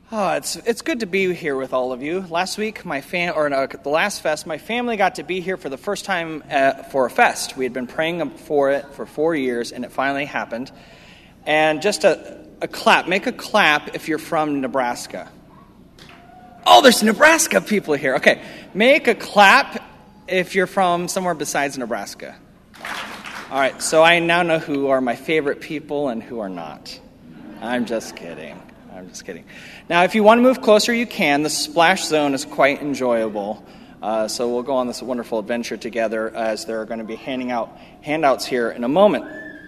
It's good to be here with all of you. Last week, the last fest, my family got to be here for the first time for a fest. We had been praying for it for 4 years, and it finally happened. And just a clap. Make a clap if you're from Nebraska. Oh, there's Nebraska people here. Okay, make a clap if you're from somewhere besides Nebraska. All right, so I now know who are my favorite people and who are not. I'm just kidding. Now, if you want to move closer, you can. The splash zone is quite enjoyable. So we'll go on this wonderful adventure together as they're going to be handing out handouts here in a moment.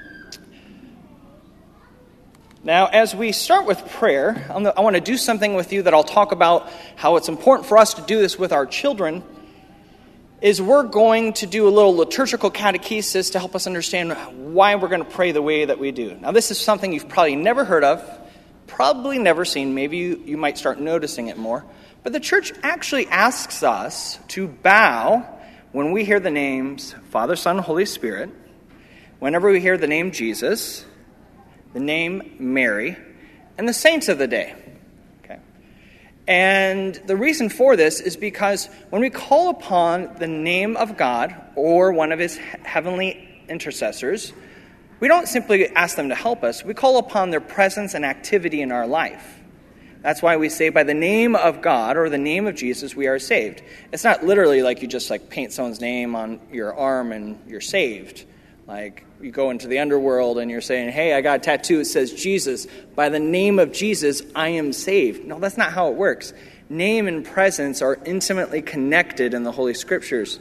Now, as we start with prayer, I want to do something with you that I'll talk about how it's important for us to do this with our children, is we're going to do a little liturgical catechesis to help us understand why we're going to pray the way that we do. Now, this is something you've probably never heard of, probably never seen. Maybe you might start noticing it more. But the church actually asks us to bow when we hear the names Father, Son, Holy Spirit, whenever we hear the name Jesus, the name Mary, and the saints of the day. Okay. And the reason for this is because when we call upon the name of God or one of his heavenly intercessors, we don't simply ask them to help us. We call upon their presence and activity in our life. That's why we say by the name of God or the name of Jesus we are saved. It's not literally like you just paint someone's name on your arm and you're saved. Like you go into the underworld and you're saying, hey, I got a tattoo, it says Jesus. By the name of Jesus, I am saved. No, that's not how it works. Name and presence are intimately connected in the Holy Scriptures.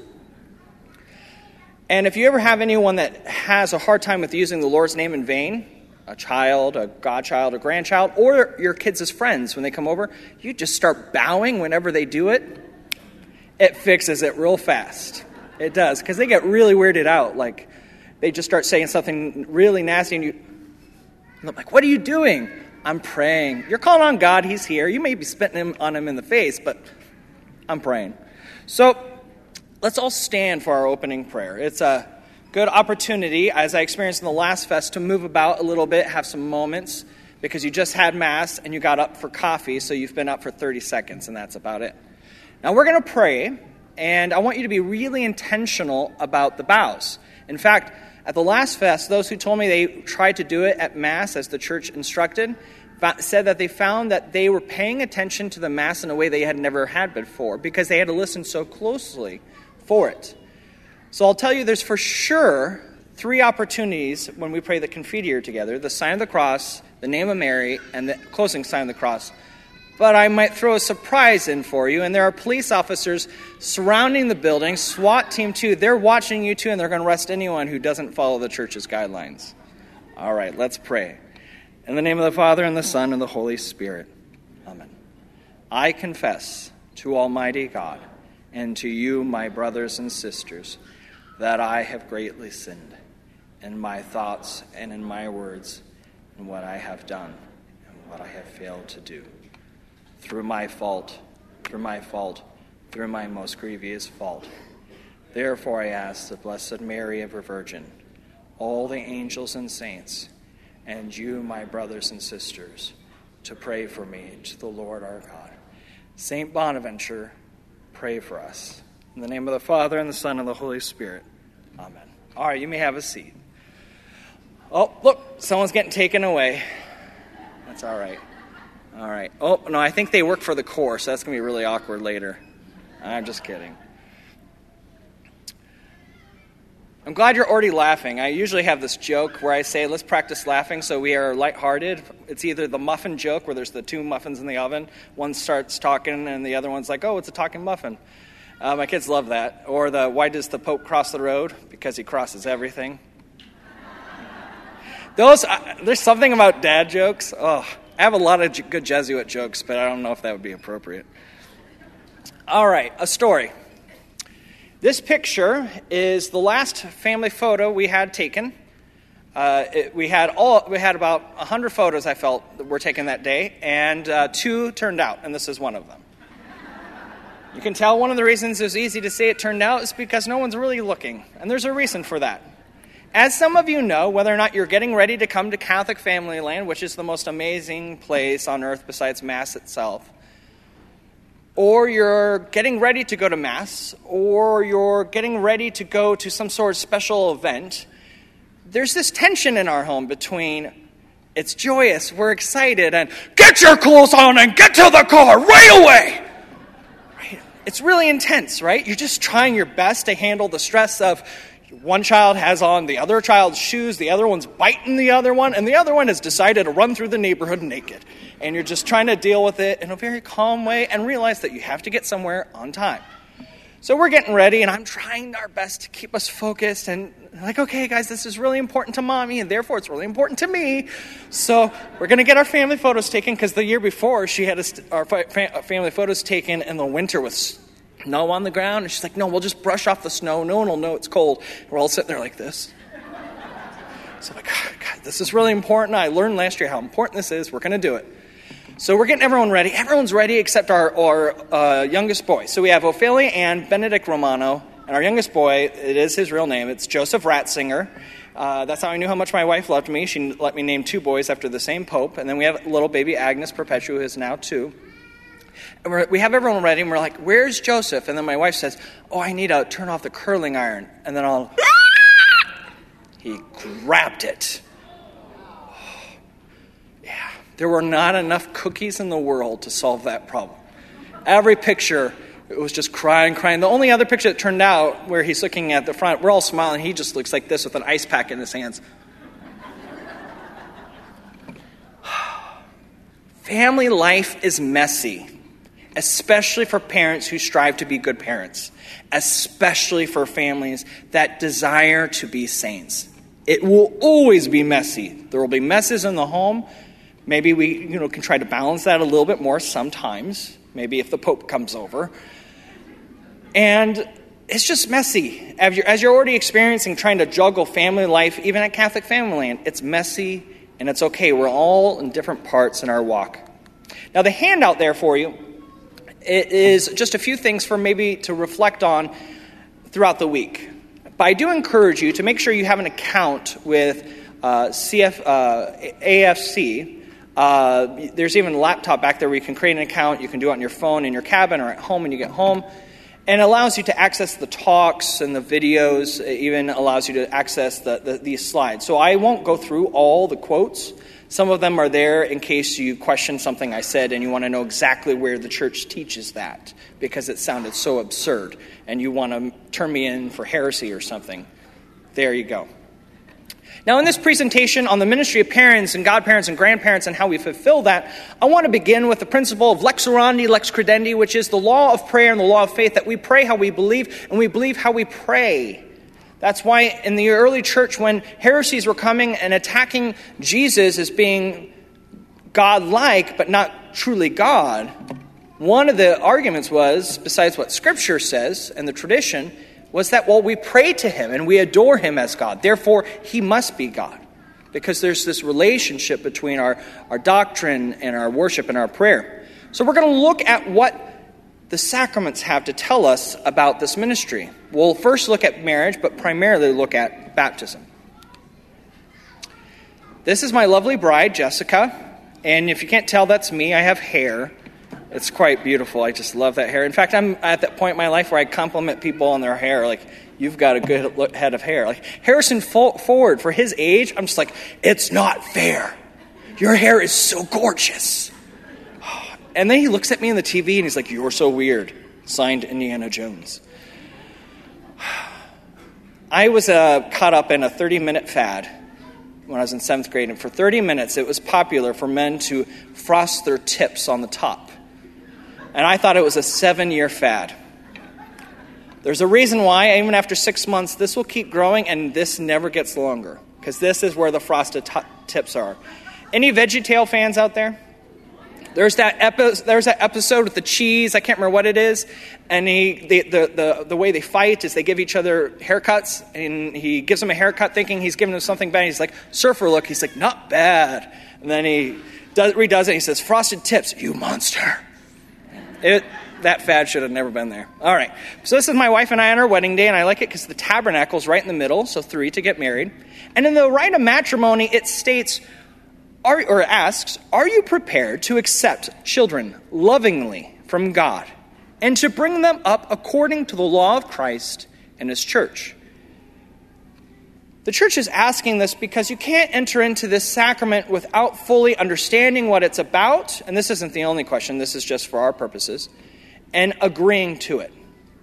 And if you ever have anyone that has a hard time with using the Lord's name in vain, a child, a godchild, a grandchild, or your kids as friends when they come over, you just start bowing whenever they do it. It fixes it real fast. It does, because they get really weirded out. Like, they just start saying something really nasty, and I'm like, what are you doing? I'm praying. You're calling on God. He's here. You may be spitting on him in the face, but I'm praying. So let's all stand for our opening prayer. It's a good opportunity, as I experienced in the last fest, to move about a little bit, have some moments, because you just had Mass and you got up for coffee, so you've been up for 30 seconds, and that's about it. Now we're going to pray, and I want you to be really intentional about the bows. In fact, at the last fest, those who told me they tried to do it at Mass as the church instructed said that they found that they were paying attention to the Mass in a way they had never had before because they had to listen so closely for it. So I'll tell you there's for sure 3 opportunities when we pray the Confiteor together: the sign of the cross, the name of Mary, and the closing sign of the cross. But I might throw a surprise in for you, and there are police officers surrounding the building, SWAT team too. They're watching you too, and they're going to arrest anyone who doesn't follow the church's guidelines. All right, let's pray. In the name of the Father, and the Son, and the Holy Spirit. Amen. I confess to Almighty God and to you, my brothers and sisters, that I have greatly sinned in my thoughts and in my words, in what I have done and what I have failed to do. Through my most grievous fault. Therefore I ask the Blessed Mary, ever Virgin, all the angels and saints, and you, my brothers and sisters, to pray for me to the Lord our God. Saint Bonaventure, pray for us. In the name of the Father, and the Son, and the Holy Spirit. Amen. All right, you may have a seat. Oh, look, someone's getting taken away. That's all right. All right. Oh, no, I think they work for the Corps, so that's going to be really awkward later. I'm just kidding. I'm glad you're already laughing. I usually have this joke where I say, let's practice laughing so we are lighthearted. It's either the muffin joke where there's the 2 muffins in the oven. One starts talking and the other one's like, oh, it's a talking muffin. My kids love that. Or the, why does the Pope cross the road? Because he crosses everything. There's something about dad jokes. Oh, I have a lot of good Jesuit jokes, but I don't know if that would be appropriate. All right, a story. This picture is the last family photo we had taken. We had about 100 photos, I felt, that were taken that day, and 2 turned out, and this is one of them. You can tell one of the reasons it was easy to say it turned out is because no one's really looking, and there's a reason for that. As some of you know, whether or not you're getting ready to come to Catholic Family Land, which is the most amazing place on earth besides Mass itself, or you're getting ready to go to Mass, or you're getting ready to go to some sort of special event, there's this tension in our home between it's joyous, we're excited, and get your clothes on and get to the car right away. Right? It's really intense, right? You're just trying your best to handle the stress of one child has on the other child's shoes, the other one's biting the other one, and the other one has decided to run through the neighborhood naked. And you're just trying to deal with it in a very calm way and realize that you have to get somewhere on time. So we're getting ready, and I'm trying our best to keep us focused and like, okay, guys, this is really important to Mommy, and therefore it's really important to me. So we're going to get our family photos taken, because the year before she had our family photos taken in the winter with snow on the ground. And she's like, no, we'll just brush off the snow. No one will know it's cold. We're all sitting there like this. So I'm like, God, this is really important. I learned last year how important this is. We're going to do it. So we're getting everyone ready. Everyone's ready except our youngest boy. So we have Ophelia and Benedict Romano. And our youngest boy, it is his real name. It's Joseph Ratzinger. That's how I knew how much my wife loved me. She let me name two boys after the same pope. And then we have little baby Agnes Perpetua, who is now 2. And we have everyone ready, and we're like, where's Joseph? And then my wife says, oh, I need to turn off the curling iron. And then he grabbed it. Yeah, there were not enough cookies in the world to solve that problem. Every picture, it was just crying. The only other picture that turned out where he's looking at the front, we're all smiling. He just looks like this with an ice pack in his hands. Family life is messy, especially for parents who strive to be good parents, especially for families that desire to be saints. It will always be messy. There will be messes in the home. Maybe we can try to balance that a little bit more sometimes, maybe if the Pope comes over. And it's just messy. As you're already experiencing trying to juggle family life, even at Catholic Family Land, it's messy and it's okay. We're all in different parts in our walk. Now, the handout there for you, it is just a few things for maybe to reflect on throughout the week. But I do encourage you to make sure you have an account with AFC. There's even a laptop back there where you can create an account. You can do it on your phone in your cabin or at home when you get home. And it allows you to access the talks and the videos. It even allows you to access these slides. So I won't go through all the quotes. Some of them are there in case you question something I said and you want to know exactly where the church teaches that because it sounded so absurd and you want to turn me in for heresy or something. There you go. Now, in this presentation on the ministry of parents and godparents and grandparents and how we fulfill that, I want to begin with the principle of lex orandi, lex credendi, which is the law of prayer and the law of faith, that we pray how we believe and we believe how we pray. That's why in the early church, when heresies were coming and attacking Jesus as being God-like but not truly God, one of the arguments was, besides what Scripture says and the tradition, was that, well, we pray to him and we adore him as God. Therefore, he must be God. Because there's this relationship between our doctrine and our worship and our prayer. So we're going to look at what the sacraments have to tell us about this ministry. We'll first look at marriage, but primarily look at baptism. This is my lovely bride, Jessica. And if you can't tell, that's me. I have hair. It's quite beautiful. I just love that hair. In fact, I'm at that point in my life where I compliment people on their hair. Like, you've got a good head of hair. Like, Harrison Ford, for his age, I'm just like, it's not fair. Your hair is so gorgeous. And then he looks at me on the TV and he's like, you're so weird. Signed, Indiana Jones. I was caught up in a 30-minute fad when I was in 7th grade. And for 30 minutes, it was popular for men to frost their tips on the top. And I thought it was a 7-year fad. There's a reason why, even after 6 months, this will keep growing and this never gets longer. Because this is where the frosted tips are. Any VeggieTale fans out there? There's that episode with the cheese. I can't remember what it is. And the way they fight is they give each other haircuts. And he gives him a haircut thinking he's giving him something bad. He's like, surfer look. He's like, not bad. And then he redoes it. He says, frosted tips, you monster. That fad should have never been there. All right. So this is my wife and I on our wedding day, and I like it because the tabernacle is right in the middle, so 3 to get married. And in the rite of matrimony, it states, asks, are you prepared to accept children lovingly from God and to bring them up according to the law of Christ and his church? The church is asking this because you can't enter into this sacrament without fully understanding what it's about, and this isn't the only question, this is just for our purposes, and agreeing to it.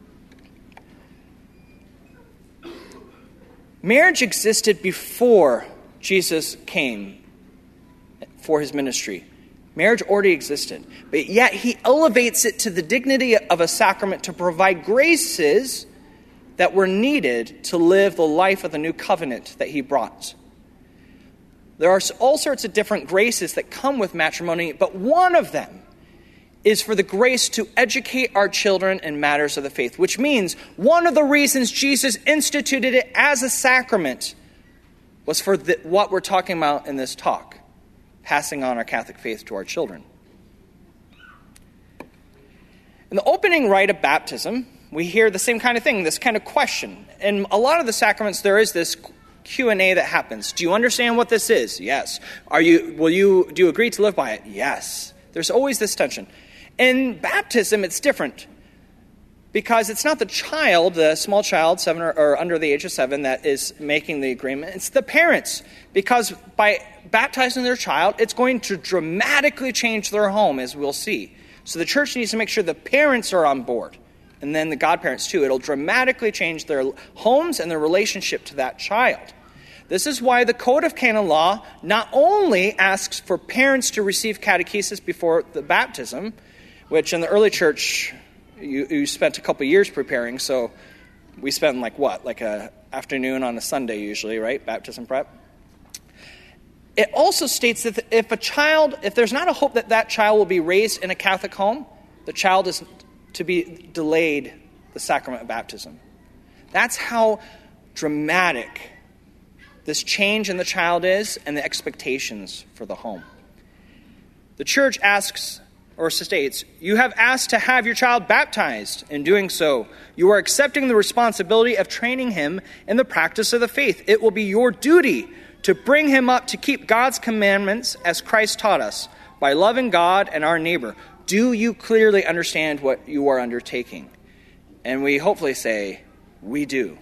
Marriage existed before Jesus came for his ministry. Marriage already existed, but yet he elevates it to the dignity of a sacrament to provide graces that were needed to live the life of the new covenant that he brought. There are all sorts of different graces that come with matrimony, but one of them is for the grace to educate our children in matters of the faith, which means one of the reasons Jesus instituted it as a sacrament was for what we're talking about in this talk, passing on our Catholic faith to our children. In the opening rite of baptism, we hear the same kind of thing, this kind of question. In a lot of the sacraments, there is this Q&A that happens. Do you understand what this is? Yes. Do you agree to live by it? Yes. There's always this tension. In baptism, it's different because it's not the child, the small child, 7 or under the age of 7, that is making the agreement. It's the parents, because by baptizing their child, it's going to dramatically change their home, as we'll see. So the church needs to make sure the parents are on board, and then the godparents too. It'll dramatically change their homes and their relationship to that child. This is why the Code of Canon Law not only asks for parents to receive catechesis before the baptism, which in the early church you spent a couple years preparing, so we spent like a afternoon on a Sunday usually, right? Baptism prep. It also states that if there's not a hope that that child will be raised in a Catholic home, the child is to be delayed the sacrament of baptism. That's how dramatic this change in the child is and the expectations for the home. The church asks or states, you have asked to have your child baptized. In doing so, you are accepting the responsibility of training him in the practice of the faith. It will be your duty to bring him up to keep God's commandments as Christ taught us, by loving God and our neighbor. Do you clearly understand what you are undertaking? And we hopefully say, we do.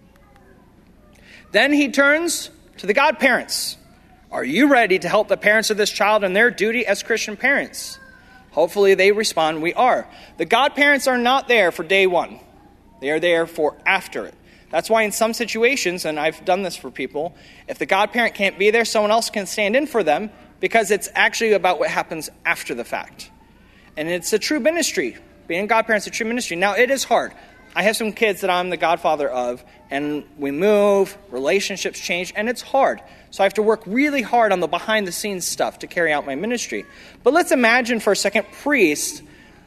Then he turns to the godparents. Are you ready to help the parents of this child in their duty as Christian parents? Hopefully they respond, we are. The godparents are not there for day one. They are there for after it. That's why in some situations, and I've done this for people, if the godparent can't be there, someone else can stand in for them, because it's actually about what happens after the fact. And it's a true ministry. Being godparents is a true ministry. Now, it is hard. I have some kids that I'm the godfather of, and we move, relationships change, and it's hard. So I have to work really hard on the behind-the-scenes stuff to carry out my ministry. But let's imagine for a second priests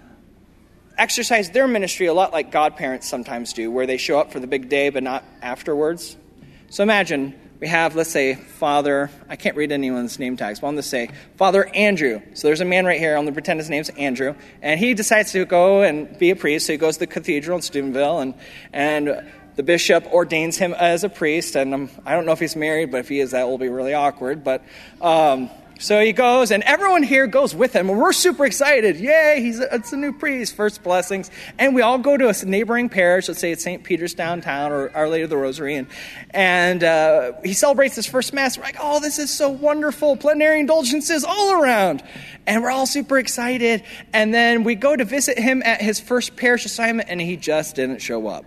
exercise their ministry a lot like godparents sometimes do, where they show up for the big day but not afterwards. So imagine we have, let's say, Father, I can't read anyone's name tags, but I'm going to say Father Andrew. So there's a man right here, I'm going to pretend his name's Andrew, and he decides to go and be a priest, so he goes to the cathedral in Steubenville, and the bishop ordains him as a priest, and I don't know if he's married, but if he is, that will be really awkward, but so he goes, and everyone here goes with him, and we're super excited. Yay, it's a new priest, first blessings. And we all go to a neighboring parish, let's say it's St. Peter's downtown or Our Lady of the Rosary, and he celebrates his first Mass. We're like, oh, this is so wonderful, plenary indulgences all around. And we're all super excited. And then we go to visit him at his first parish assignment, and he just didn't show up.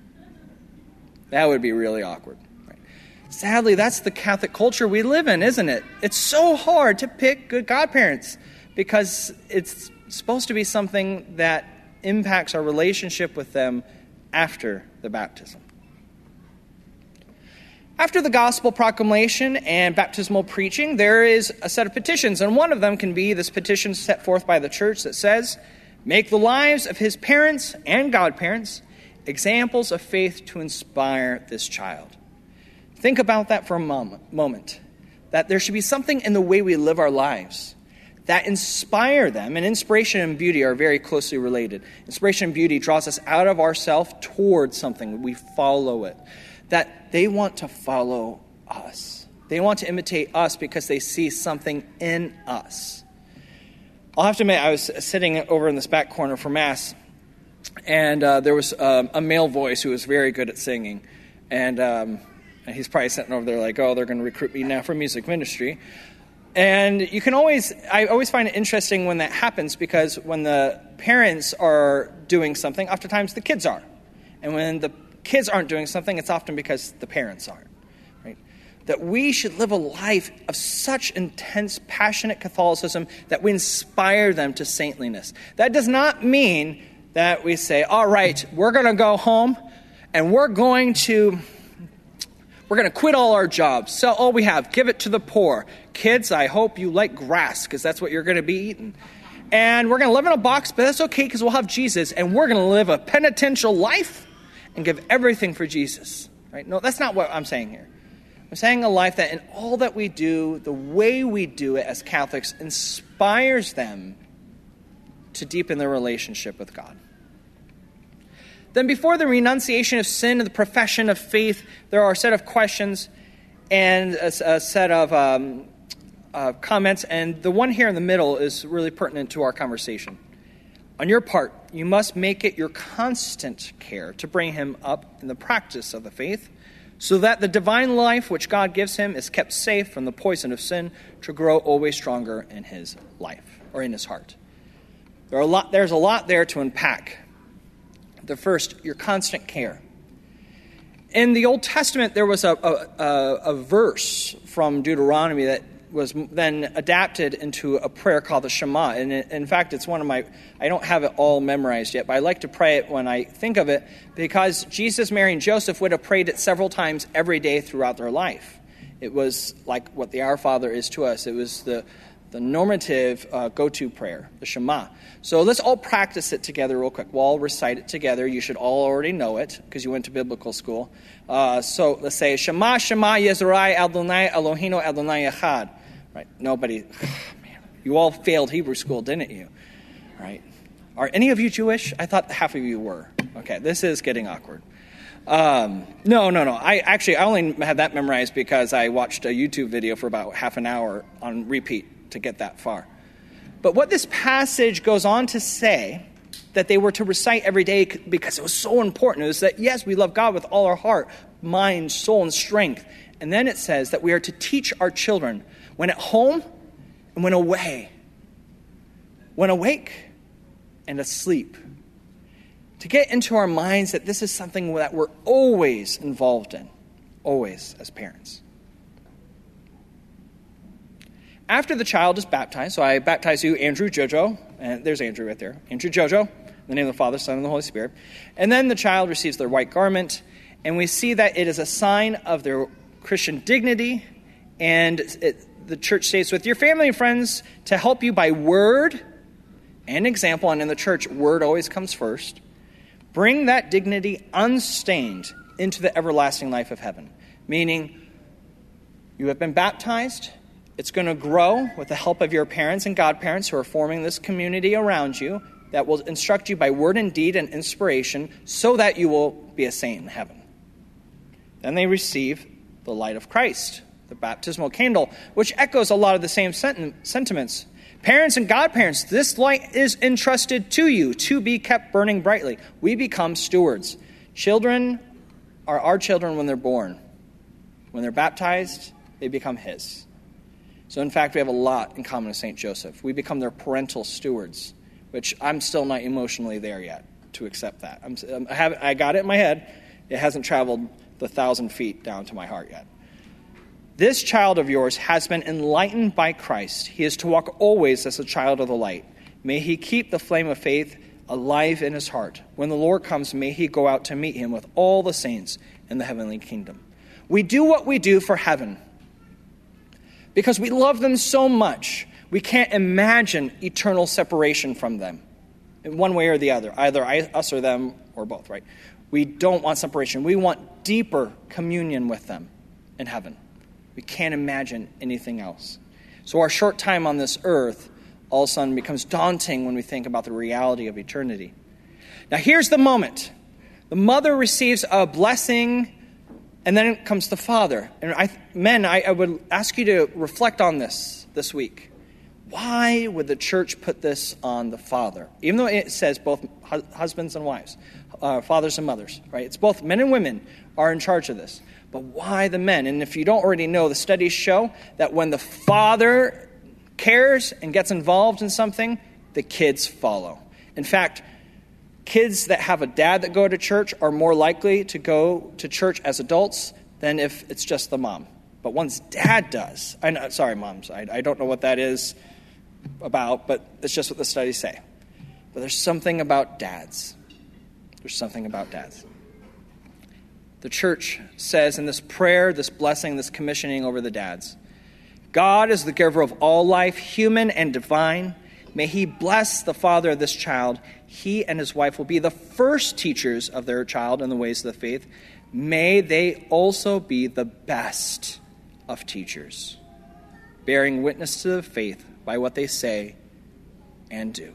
That would be really awkward. Sadly, that's the Catholic culture we live in, isn't it? It's so hard to pick good godparents because it's supposed to be something that impacts our relationship with them after the baptism. After the gospel proclamation and baptismal preaching, there is a set of petitions, and one of them can be this petition set forth by the church that says, make the lives of his parents and godparents examples of faith to inspire this child. Think about that for a moment, that there should be something in the way we live our lives that inspire them. And inspiration and beauty are very closely related. Inspiration and beauty draws us out of ourselves towards something. We follow it. That they want to follow us. They want to imitate us because they see something in us. I'll have to admit, I was sitting over in this back corner for Mass, and there was a male voice who was very good at singing. And he's probably sitting over there like, oh, they're going to recruit me now for music ministry. And I always find it interesting when that happens, because when the parents are doing something, oftentimes the kids are. And when the kids aren't doing something, it's often because the parents aren't. Right? That we should live a life of such intense, passionate Catholicism that we inspire them to saintliness. That does not mean that we say, all right, we're going to go home and we're going to quit all our jobs, sell all we have, give it to the poor. Kids, I hope you like grass, because that's what you're going to be eating. And we're going to live in a box, but that's okay, because we'll have Jesus, and we're going to live a penitential life and give everything for Jesus. Right? No, that's not what I'm saying here. I'm saying a life that in all that we do, the way we do it as Catholics, inspires them to deepen their relationship with God. Then before the renunciation of sin and the profession of faith, there are a set of questions and a set of comments. And the one here in the middle is really pertinent to our conversation. On your part, you must make it your constant care to bring him up in the practice of the faith, so that the divine life which God gives him is kept safe from the poison of sin, to grow always stronger in his life, or in his heart. There's a lot there to unpack. The first, your constant care. In the Old Testament, there was a verse from Deuteronomy that was then adapted into a prayer called the Shema. And in fact, it's one of my, I don't have it all memorized yet, but I like to pray it when I think of it, because Jesus, Mary, and Joseph would have prayed it several times every day throughout their life. It was like what the Our Father is to us. It was the normative go-to prayer, the Shema. So let's all practice it together real quick. We'll all recite it together. You should all already know it because you went to biblical school. So let's say, Shema, Shema, Yisrael, Adonai, Eloheinu, Adonai Echad. Right? Nobody, man, you all failed Hebrew school, didn't you? Right? Are any of you Jewish? I thought half of you were. Okay, this is getting awkward. No. I only had that memorized because I watched a YouTube video for about half an hour on repeat to get that far. But what this passage goes on to say, that they were to recite every day because it was so important, is that, yes, we love God with all our heart, mind, soul, and strength. And then it says that we are to teach our children when at home and when away, when awake and asleep, to get into our minds that this is something that we're always involved in, always as parents. After the child is baptized, so I baptize you, Andrew Jojo, and there's Andrew right there, Andrew Jojo, in the name of the Father, Son, and the Holy Spirit. And then the child receives their white garment, and we see that it is a sign of their Christian dignity, and the church states, with your family and friends to help you by word and example, and in the church, word always comes first, bring that dignity unstained into the everlasting life of heaven. Meaning, you have been baptized. It's going to grow with the help of your parents and godparents who are forming this community around you that will instruct you by word and deed and inspiration so that you will be a saint in heaven. Then they receive the light of Christ, the baptismal candle, which echoes a lot of the same sentiments. Parents and godparents, this light is entrusted to you to be kept burning brightly. We become stewards. Children are our children when they're born. When they're baptized, they become his. So in fact, we have a lot in common with St. Joseph. We become their parental stewards, which I'm still not emotionally there yet to accept that. I got it in my head. It hasn't traveled the 1,000 feet down to my heart yet. This child of yours has been enlightened by Christ. He is to walk always as a child of the light. May he keep the flame of faith alive in his heart. When the Lord comes, may he go out to meet him with all the saints in the heavenly kingdom. We do what we do for heaven because we love them so much. We can't imagine eternal separation from them in one way or the other, either us or them or both, right? We don't want separation. We want deeper communion with them in heaven. We can't imagine anything else. So our short time on this earth all of a sudden becomes daunting when we think about the reality of eternity. Now here's the moment. The mother receives a blessing, and then comes the father. And I would ask you to reflect on this week. Why would the church put this on the father? Even though it says both husbands and wives, fathers and mothers, right? It's both men and women are in charge of this. But why the men? And if you don't already know, the studies show that when the father cares and gets involved in something, the kids follow. In fact, kids that have a dad that go to church are more likely to go to church as adults than if it's just the mom. But once dad does, sorry, moms, I don't know what that is about, but it's just what the studies say. But there's something about dads. There's something about dads. The church says in this prayer, this blessing, this commissioning over the dads, God is the giver of all life, human and divine. May he bless the father of this child. He and his wife will be the first teachers of their child in the ways of the faith. May they also be the best of teachers, bearing witness to the faith by what they say and do.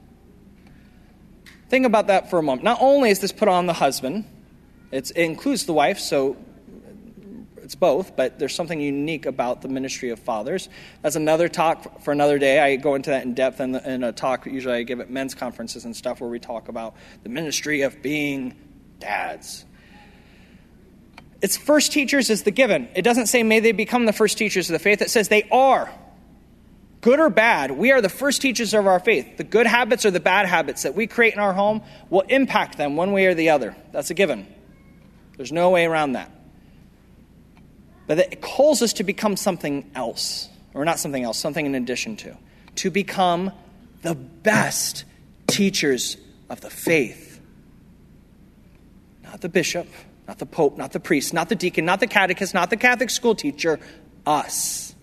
Think about that for a moment. Not only is this put on the husband, it includes the wife, so it's both, but there's something unique about the ministry of fathers. That's another talk for another day. I go into that in depth in a talk usually I give at men's conferences and stuff where we talk about the ministry of being dads. Its first teachers is the given. It doesn't say may they become the first teachers of the faith. It says they are. Good or bad, we are the first teachers of our faith. The good habits or the bad habits that we create in our home will impact them one way or the other. That's a given. There's no way around that. But it calls us to become something else. Or not something else, something in addition to. To become the best teachers of the faith. Not the bishop, not the pope, not the priest, not the deacon, not the catechist, not the Catholic school teacher. Us.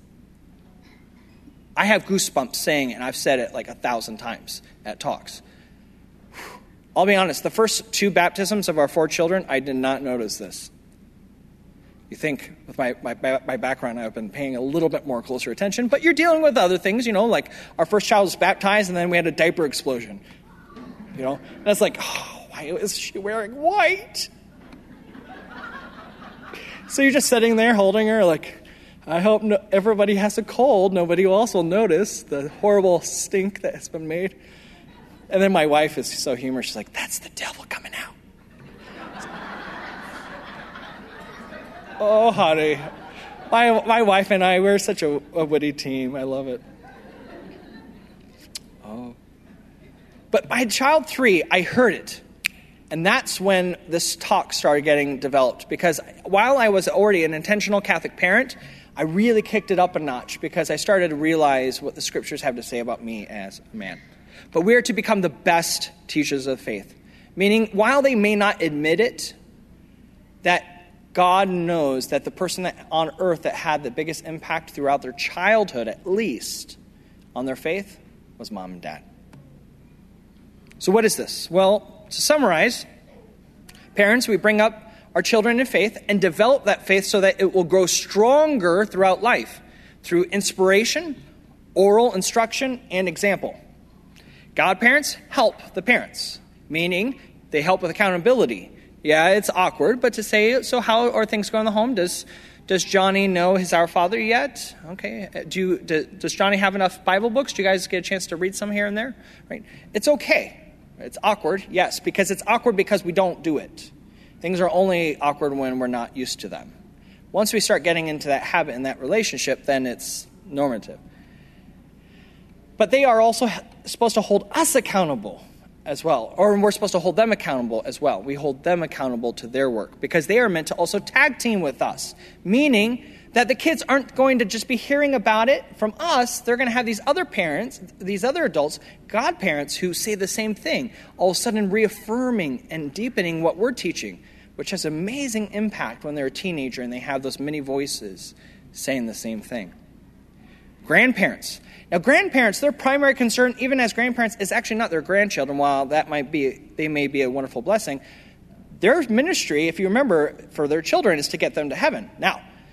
I have goosebumps saying it, and I've said it like 1,000 times at talks. I'll be honest, the first 2 baptisms of our 4 children, I did not notice this. You think, with my background, I've been paying a little bit more closer attention, but you're dealing with other things, like our first child was baptized, and then we had a diaper explosion. And it's like, oh, why is she wearing white? So you're just sitting there holding her like, I hope everybody has a cold. Nobody else will notice the horrible stink that has been made. And then my wife is so humorous. She's like, that's the devil coming out. Oh, honey. My wife and I, we're such a witty team. I love it. Oh. But by child 3, I heard it. And that's when this talk started getting developed. Because while I was already an intentional Catholic parent, I really kicked it up a notch because I started to realize what the scriptures have to say about me as a man. But we are to become the best teachers of faith. Meaning, while they may not admit it, that God knows that the person on earth that had the biggest impact throughout their childhood, at least, on their faith, was mom and dad. So what is this? Well, to summarize, parents, we bring up our children in faith and develop that faith so that it will grow stronger throughout life through inspiration, oral instruction, and example. Godparents help the parents, meaning they help with accountability. Yeah, it's awkward, but to say, so how are things going in the home? Does Johnny know his Our Father yet? Okay. Does Johnny have enough Bible books? Do you guys get a chance to read some here and there? Right? It's okay. It's awkward, yes, because it's awkward because we don't do it. Things are only awkward when we're not used to them. Once we start getting into that habit and that relationship, then it's normative. But they are also supposed to hold us accountable as well. Or we're supposed to hold them accountable as well. We hold them accountable to their work because they are meant to also tag team with us. Meaning that the kids aren't going to just be hearing about it from us. They're going to have these other parents, these other adults, godparents, who say the same thing. All of a sudden reaffirming and deepening what we're teaching, which has amazing impact when they're a teenager and they have those many voices saying the same thing. Grandparents. Now, grandparents, their primary concern, even as grandparents, is actually not their grandchildren. While they may be a wonderful blessing, their ministry, if you remember, for their children is to get them to heaven. Now,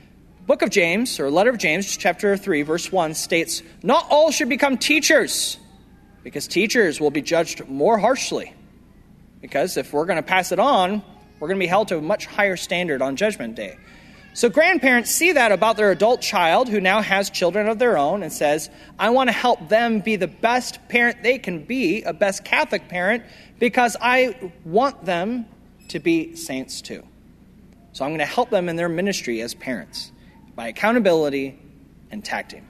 book of James, or letter of James, chapter 3, verse 1 states, "Not all should become teachers, because teachers will be judged more harshly." Because if we're going to pass it on, we're going to be held to a much higher standard on Judgment Day. So grandparents see that about their adult child who now has children of their own and says, I want to help them be the best parent they can be, a best Catholic parent, because I want them to be saints too. So I'm going to help them in their ministry as parents by accountability and tacting.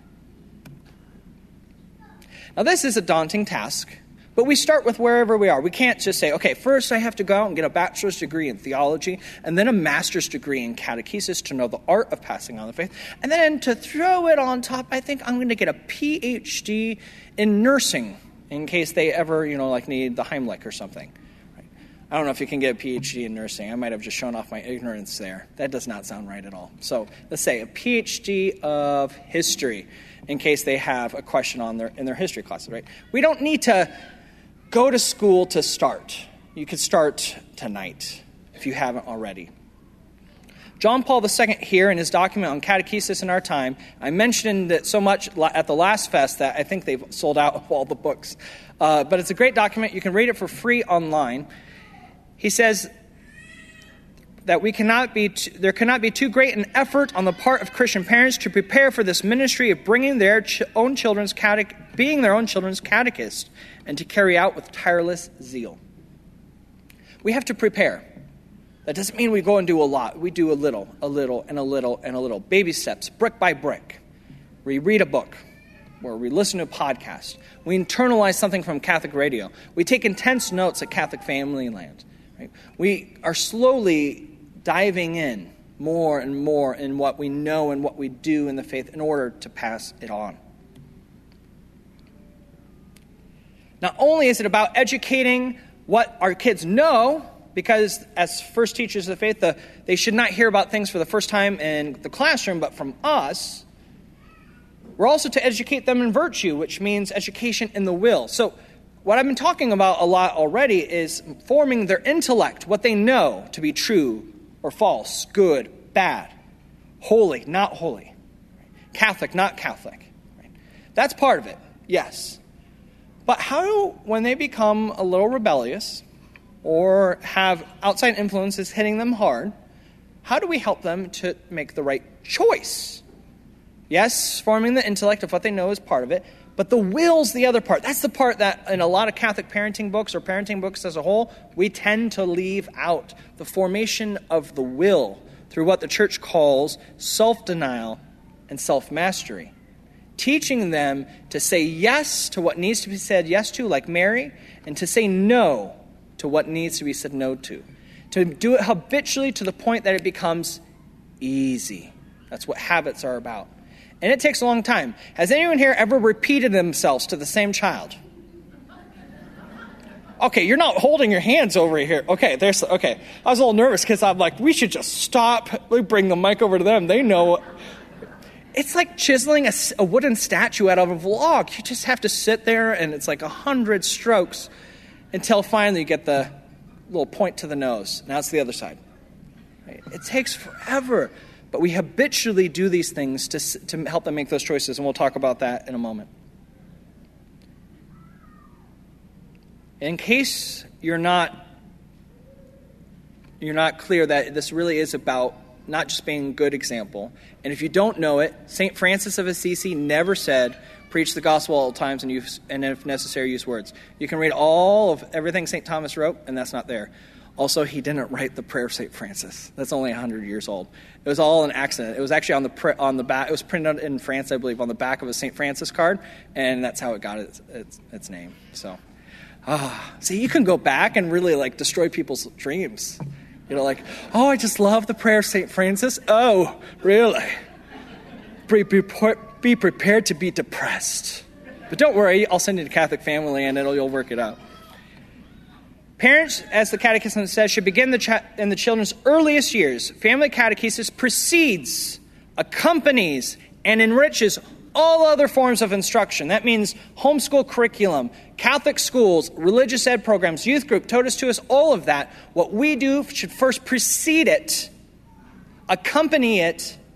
Now this is a daunting task, but we start with wherever we are. We can't just say, okay, first I have to go out and get a bachelor's degree in theology and then a master's degree in catechesis to know the art of passing on the faith. And then to throw it on top, I think I'm going to get a PhD in nursing in case they ever, need the Heimlich or something. Right? I don't know if you can get a PhD in nursing. I might have just shown off my ignorance there. That does not sound right at all. So let's say a PhD of history in case they have a question in their history classes, right? We don't need to go to school to start. You could start tonight if you haven't already. John Paul II here in his document on catechesis in our time, I mentioned it so much at the last fest that I think they've sold out of all the books. But it's a great document. You can read it for free online. He says that there cannot be too great an effort on the part of Christian parents to prepare for this ministry of bringing being their own children's catechist, and to carry out with tireless zeal. We have to prepare. That doesn't mean we go and do a lot. We do a little, and a little. Baby steps, brick by brick. We read a book, or we listen to a podcast. We internalize something from Catholic radio. We take intense notes at Catholic Family Land. Right? We are slowly diving in more and more in what we know and what we do in the faith in order to pass it on. Not only is it about educating what our kids know, because as first teachers of the faith, they should not hear about things for the first time in the classroom, but from us. We're also to educate them in virtue, which means education in the will. So what I've been talking about a lot already is forming their intellect, what they know to be true or false, good, bad, holy, not holy, Catholic, not Catholic. That's part of it, yes. But when they become a little rebellious or have outside influences hitting them hard, how do we help them to make the right choice? Yes, forming the intellect of what they know is part of it, but the will's the other part. That's the part that in a lot of Catholic parenting books or parenting books as a whole, we tend to leave out. The formation of the will through what the church calls self-denial and self-mastery. Teaching them to say yes to what needs to be said yes to, like Mary, and to say no to what needs to be said no to. To do it habitually to the point that it becomes easy. That's what habits are about. And it takes a long time. Has anyone here ever repeated themselves to the same child? Okay, you're not holding your hands over here. Okay. I was a little nervous because I'm like, we should just stop. We bring the mic over to them. They know. It's like chiseling a wooden statue out of a vlog. You just have to sit there, and it's like 100 strokes until finally you get the little point to the nose. Now it's the other side. Right? It takes forever, but we habitually do these things to help them make those choices, and we'll talk about that in a moment. In case you're not clear that this really is about not just being a good example. And if you don't know it, St. Francis of Assisi never said, preach the gospel all times and if necessary, use words. You can read all of everything St. Thomas wrote, and that's not there. Also, he didn't write the prayer of St. Francis. That's only 100 years old. It was all an accident. It was actually on the back. It was printed in France, I believe, on the back of a St. Francis card, and that's how it got its name. So, see, you can go back and really destroy people's dreams. I just love the prayer of St. Francis. Oh, really? Be prepared to be depressed. But don't worry, I'll send you to Catholic Family and you'll work it out. Parents, as the Catechism says, should begin in the children's earliest years. Family catechesis precedes, accompanies, and enriches all other forms of instruction. That means homeschool curriculum, Catholic schools, religious ed programs, youth group, totus tuus, all of that. What we do should first precede it, accompany it,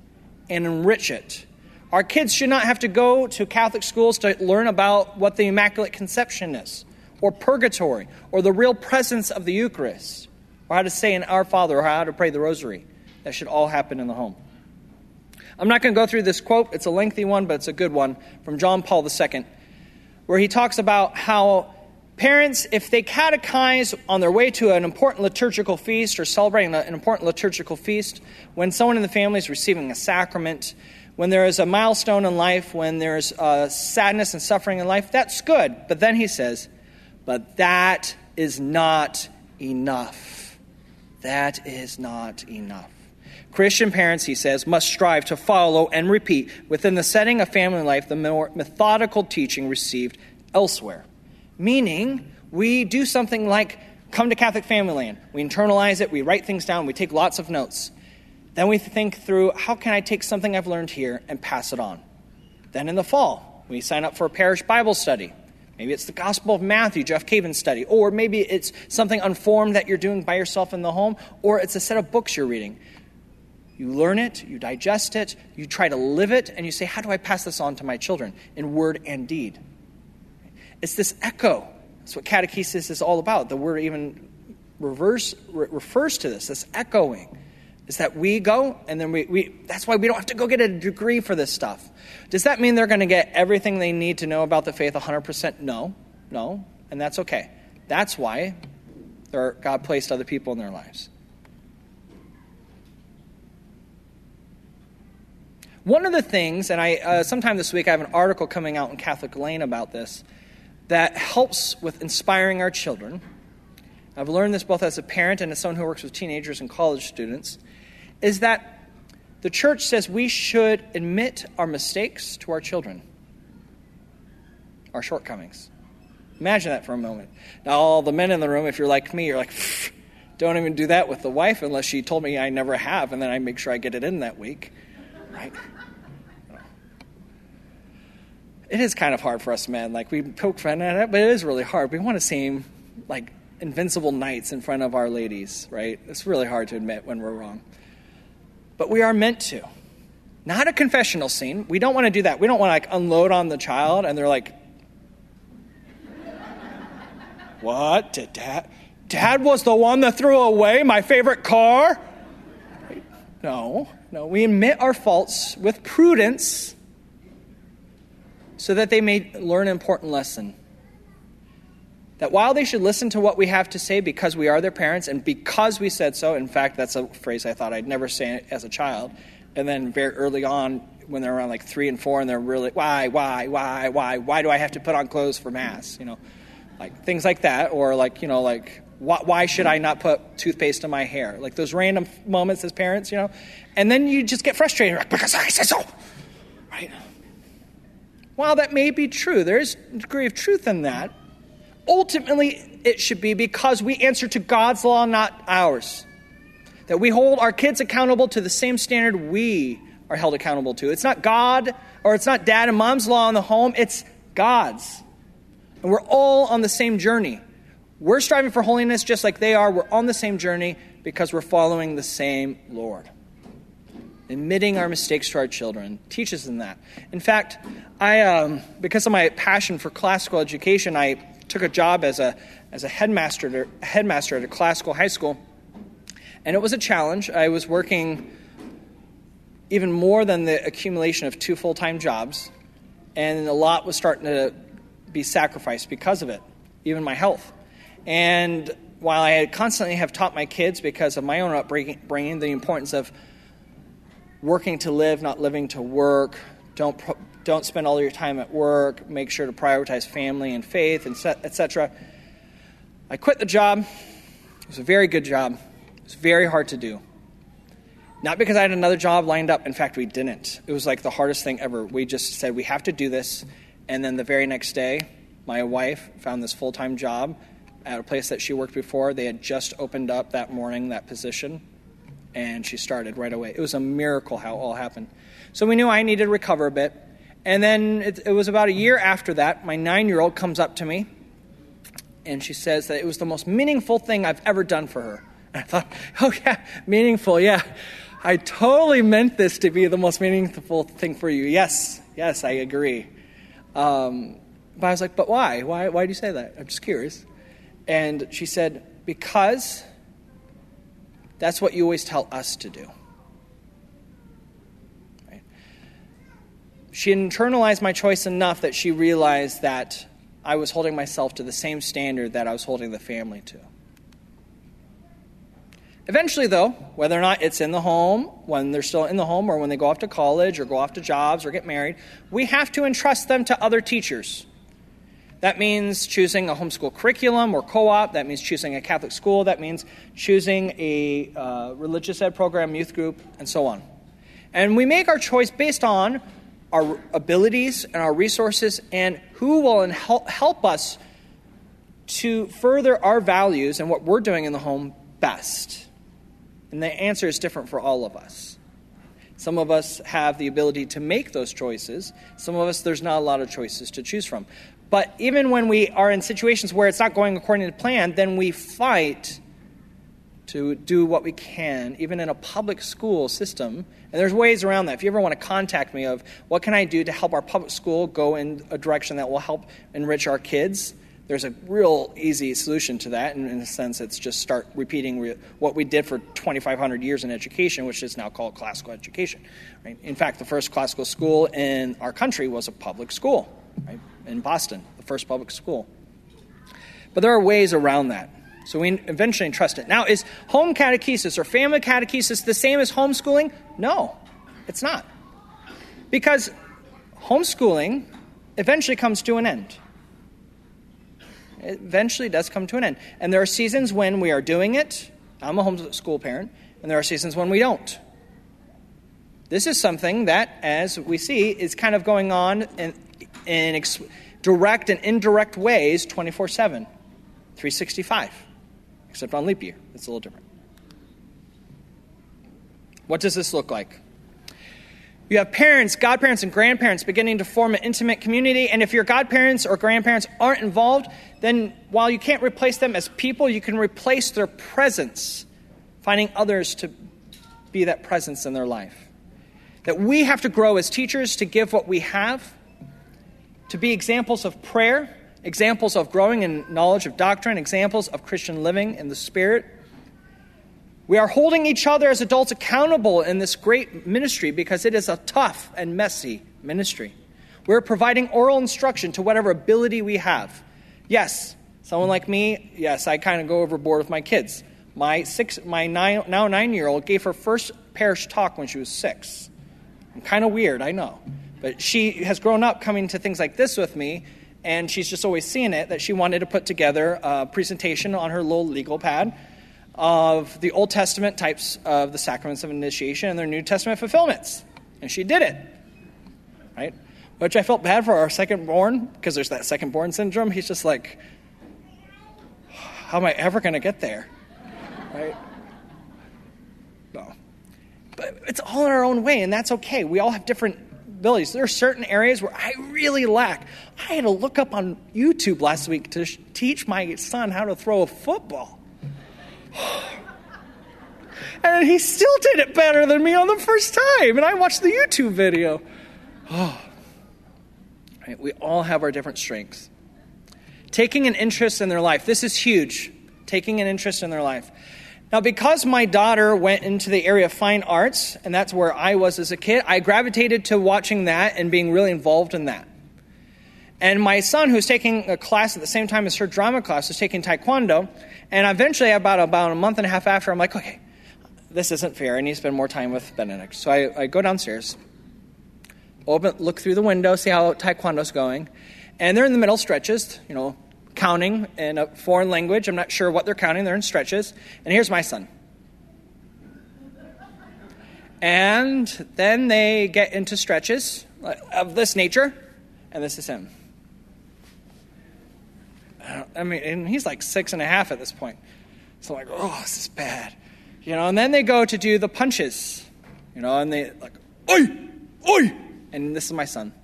and enrich it. Our kids should not have to go to Catholic schools to learn about what the Immaculate Conception is, or purgatory, or the real presence of the Eucharist, or how to say an Our Father, or how to pray the Rosary. That should all happen in the home. I'm not going to go through this quote. It's a lengthy one, but it's a good one from John Paul II, where he talks about how parents, if they catechize on their way to an important liturgical feast or celebrating an important liturgical feast, when someone in the family is receiving a sacrament, when there is a milestone in life, when there's sadness and suffering in life, that's good. But then he says, but that is not enough. That is not enough. Christian parents, he says, must strive to follow and repeat within the setting of family life the more methodical teaching received elsewhere. Meaning, we do something like come to Catholic Family Land. We internalize it, we write things down, we take lots of notes. Then we think through, how can I take something I've learned here and pass it on? Then in the fall, we sign up for a parish Bible study. Maybe it's the Gospel of Matthew, Jeff Cavins study. Or maybe it's something unformed that you're doing by yourself in the home. Or it's a set of books you're reading. You learn it, you digest it, you try to live it, and you say, how do I pass this on to my children in word and deed? It's this echo. That's what catechesis is all about. The word even refers to this echoing. Is that we go, and then we that's why we don't have to go get a degree for this stuff. Does that mean they're going to get everything they need to know about the faith 100%? No, and that's okay. That's why God placed other people in their lives. One of the things, and sometime this week I have an article coming out in Catholic Lane about this, that helps with inspiring our children. I've learned this both as a parent and as someone who works with teenagers and college students, is that the church says we should admit our mistakes to our children, our shortcomings. Imagine that for a moment. Now, all the men in the room, if you're like me, you're like, don't even do that with the wife unless she told me I never have, and then I make sure I get it in that week. Right? It is kind of hard for us men. Like, we poke fun at it, but it is really hard. We want to seem like invincible knights in front of our ladies, right? It's really hard to admit when we're wrong. But we are meant to. Not a confessional scene. We don't want to do that. We don't want to unload on the child and they're like, what? Did Dad was the one that threw away my favorite car? No. We admit our faults with prudence so that they may learn an important lesson. That while they should listen to what we have to say because we are their parents and because we said so, in fact, that's a phrase I thought I'd never say as a child. And then very early on, when they're around like 3 and 4, and they're really, why do I have to put on clothes for Mass? Like things like that. Or why should I not put toothpaste in my hair? Like those random moments as parents, And then you just get frustrated, like, because I said so, right? While that may be true, there's a degree of truth in that. Ultimately, it should be because we answer to God's law, not ours. That we hold our kids accountable to the same standard we are held accountable to. It's not God, or it's not Dad and Mom's law in the home, it's God's. And we're all on the same journey. We're striving for holiness just like they are. We're on the same journey because we're following the same Lord. Admitting our mistakes to our children teaches them that. In fact, I because of my passion for classical education, I took a job as a headmaster at a classical high school, and it was a challenge. I was working even more than the accumulation of 2 full-time jobs, and a lot was starting to be sacrificed because of it, even my health. And while I constantly have taught my kids because of my own upbringing the importance of working to live, not living to work, don't spend all your time at work, make sure to prioritize family and faith, etc. I quit the job. It was a very good job. It was very hard to do. Not because I had another job lined up. In fact, we didn't. It was like the hardest thing ever. We just said, we have to do this. And then the very next day, my wife found this full-time job at a place that she worked before. They had just opened up that morning, that position, and she started right away. It was a miracle how it all happened. So we knew I needed to recover a bit. And then it was about a year after that, my 9-year-old comes up to me, and she says that it was the most meaningful thing I've ever done for her. And I thought, oh yeah, meaningful, yeah. I totally meant this to be the most meaningful thing for you. Yes, I agree. But I was like, but why? Why do you say that? I'm just curious. And she said, because that's what you always tell us to do. Right? She internalized my choice enough that she realized that I was holding myself to the same standard that I was holding the family to. Eventually, though, whether or not it's in the home, when they're still in the home, or when they go off to college, or go off to jobs, or get married, we have to entrust them to other teachers. That means choosing a homeschool curriculum or co-op. That means choosing a Catholic school. That means choosing a religious ed program, youth group, and so on. And we make our choice based on our abilities and our resources and who will help us to further our values and what we're doing in the home best. And the answer is different for all of us. Some of us have the ability to make those choices. Some of us, there's not a lot of choices to choose from. But even when we are in situations where it's not going according to plan, then we fight to do what we can, even in a public school system. And there's ways around that. If you ever want to contact me of what can I do to help our public school go in a direction that will help enrich our kids, there's a real easy solution to that. And in a sense, it's just start repeating what we did for 2,500 years in education, which is now called classical education. Right? In fact, the first classical school in our country was a public school, right? In Boston, the first public school. But there are ways around that. So we eventually entrust it. Now, is home catechesis or family catechesis the same as homeschooling? No, it's not. Because homeschooling eventually comes to an end. It eventually does come to an end. And there are seasons when we are doing it. I'm a homeschool parent. And there are seasons when we don't. This is something that, as we see, is kind of going on in direct and indirect ways 24/7, 365, except on leap year. It's a little different. What does this look like? You have parents, godparents, and grandparents beginning to form an intimate community, and if your godparents or grandparents aren't involved, then while you can't replace them as people, you can replace their presence, finding others to be that presence in their life. That we have to grow as teachers to give what we have, to be examples of prayer, examples of growing in knowledge of doctrine, examples of Christian living in the Spirit. We are holding each other as adults accountable in this great ministry because it is a tough and messy ministry. We're providing oral instruction to whatever ability we have. Yes, someone like me, yes, I kind of go overboard with my kids. My now 9-year-old gave her first parish talk when she was 6. I'm kind of weird, I know. But she has grown up coming to things like this with me, and she's just always seen it, that she wanted to put together a presentation on her little legal pad of the Old Testament types of the sacraments of initiation and their New Testament fulfillments. And she did it, right? Which I felt bad for our second-born, because there's that second-born syndrome. He's just like, how am I ever going to get there, right? No. But it's all in our own way, and that's okay. We all have different abilities. There are certain areas where I really lack. I had to look up on YouTube last week to teach my son how to throw a football. And he still did it better than me on the first time. And I watched the YouTube video. Right, we all have our different strengths. Taking an interest in their life. This is huge. Taking an interest in their life. Now, because my daughter went into the area of fine arts, and that's where I was as a kid, I gravitated to watching that and being really involved in that. And my son, who's taking a class at the same time as her drama class, is taking Taekwondo. And eventually, about a month and a half after, I'm like, okay, this isn't fair. I need to spend more time with Benedict. So I go downstairs, look through the window, see how Taekwondo's going. And they're in the middle stretches, counting in a foreign language. I'm not sure what they're counting. They're in stretches. And here's my son. And then they get into stretches of this nature. And this is him. And he's like 6.5 at this point. So I'm like, oh, this is bad. And then they go to do the punches. And they like, oi, oi. And this is my son.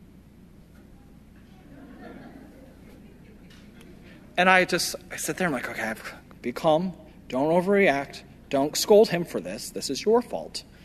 And I sit there, I'm like, okay, be calm. Don't overreact. Don't scold him for this. This is your fault.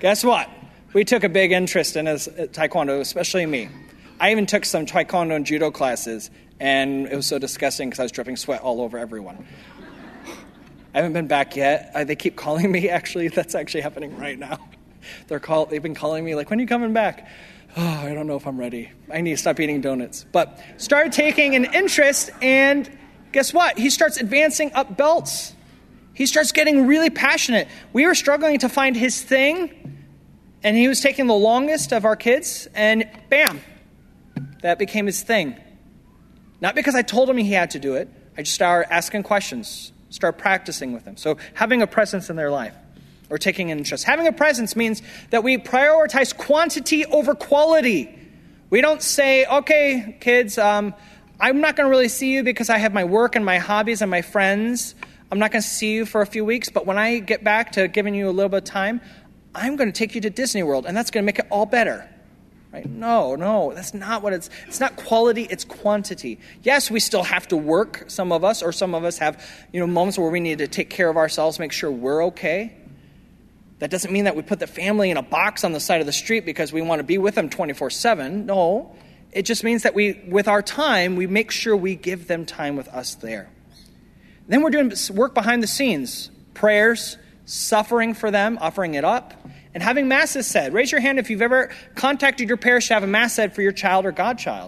Guess what? We took a big interest in taekwondo, especially me. I even took some taekwondo and judo classes, and it was so disgusting because I was dripping sweat all over everyone. I haven't been back yet. They keep calling me, actually. That's actually happening right now. They've been calling me, like, when are you coming back? Oh, I don't know if I'm ready. I need to stop eating donuts. But started taking an interest, and guess what? He starts advancing up belts. He starts getting really passionate. We were struggling to find his thing, and he was taking the longest of our kids, and bam, that became his thing. Not because I told him he had to do it. I just started asking questions, start practicing with him. So having a presence in their life, or taking an interest. Having a presence means that we prioritize quantity over quality. We don't say, okay, kids, I'm not going to really see you because I have my work and my hobbies and my friends. I'm not going to see you for a few weeks, but when I get back to giving you a little bit of time, I'm going to take you to Disney World, and that's going to make it all better. Right? No, that's not what it's not quality, it's quantity. Yes, we still have to work, some of us have, moments where we need to take care of ourselves, make sure we're okay. That doesn't mean that we put the family in a box on the side of the street because we want to be with them 24/7. No, it just means that with our time, we make sure we give them time with us there. Then we're doing work behind the scenes, prayers, suffering for them, offering it up, and having masses said. Raise your hand if you've ever contacted your parish to have a mass said for your child or godchild.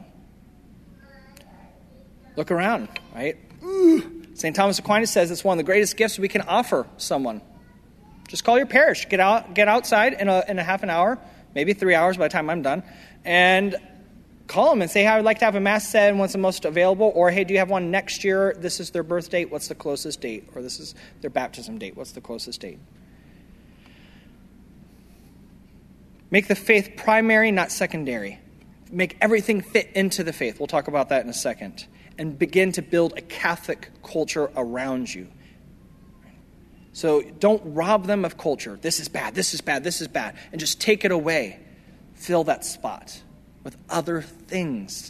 Look around, right? St. Thomas Aquinas says it's one of the greatest gifts we can offer someone. Just call your parish. Get outside in a half an hour, maybe 3 hours by the time I'm done, and call them and say, hey, I would like to have a mass said and what's the most available, or hey, do you have one next year? This is their birth date. What's the closest date? Or this is their baptism date. What's the closest date? Make the faith primary, not secondary. Make everything fit into the faith. We'll talk about that in a second. And begin to build a Catholic culture around you. So don't rob them of culture. This is bad, this is bad, this is bad. And just take it away. Fill that spot with other things.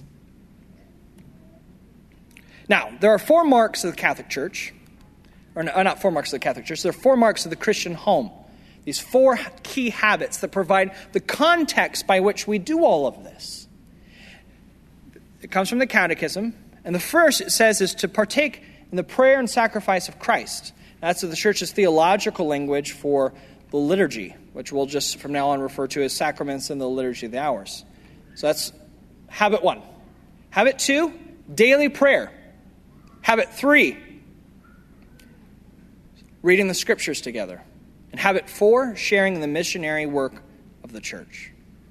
Now, there are 4 marks of the Catholic Church. Or not 4 marks of the Catholic Church. There are 4 marks of the Christian home. These 4 key habits that provide the context by which we do all of this. It comes from the Catechism. And the first, it says, is to partake in the prayer and sacrifice of Christ. That's the Church's theological language for the liturgy, which we'll just from now on refer to as sacraments and the liturgy of the hours. So that's habit 1. Habit 2, daily prayer. Habit 3, reading the scriptures together. And habit 4, sharing in the missionary work of the church.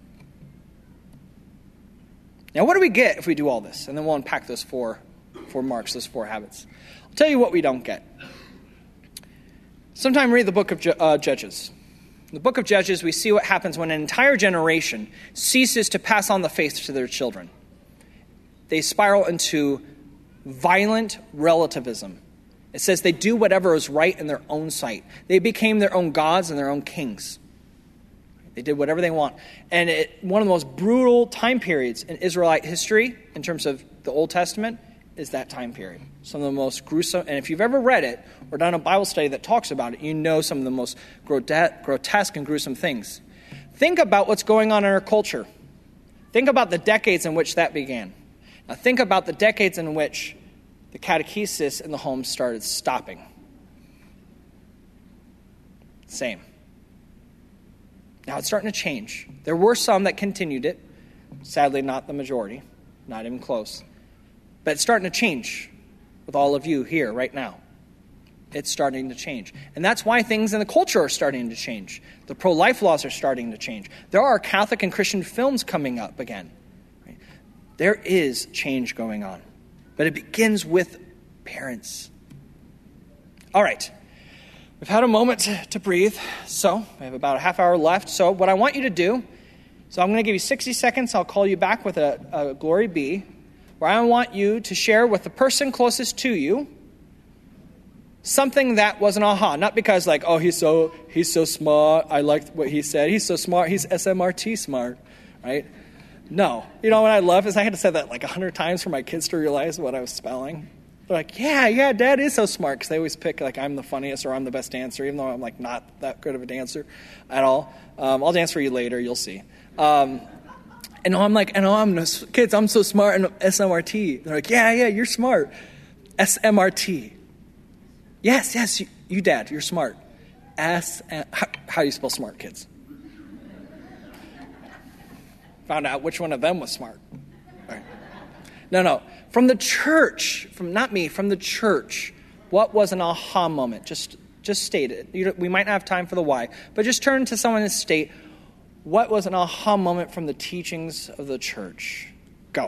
Now, what do we get if we do all this? And then we'll unpack those four marks, those 4 habits. I'll tell you what we don't get. Sometime read the book of Judges. In the book of Judges, we see what happens when an entire generation ceases to pass on the faith to their children. They spiral into violent relativism. It says they do whatever is right in their own sight. They became their own gods and their own kings. They did whatever they want. And one of the most brutal time periods in Israelite history, in terms of the Old Testament, is that time period. Some of the most gruesome, and if you've ever read it or done a Bible study that talks about it, you know some of the most grotesque and gruesome things. Think about what's going on in our culture. Think about the decades in which that began. Now think about the decades in which the catechesis in the home started stopping. Same. Now it's starting to change. There were some that continued it. Sadly, not the majority. Not even close. But it's starting to change with all of you here right now. It's starting to change. And that's why things in the culture are starting to change. The pro-life laws are starting to change. There are Catholic and Christian films coming up again. Right? There is change going on. But it begins with parents. All right. We've had a moment to breathe. So we have about a half hour left. So what I want you to do, so I'm going to give you 60 seconds. I'll call you back with a Glory Be, where I want you to share with the person closest to you something that was an aha. Not because like, oh, he's so smart. I liked what he said. He's so smart. He's SMRT smart, right? No. You know what I love is I had to say that like 100 times for my kids to realize what I was spelling. They're like, yeah, Dad is so smart, because they always pick like I'm the funniest or I'm the best dancer, even though I'm like not that good of a dancer at all. I'll dance for you later, you'll see. And I'm like, kids, I'm so smart in SMRT. They're like, yeah, you're smart. SMRT. Yes, you Dad, you're smart. How do you spell smart, kids? Found out which one of them was smart. All right. No. From the church, not me, from the church, what was an aha moment? Just state it. We might not have time for the why, but just turn to someone and state, what was an aha moment from the teachings of the church? Go.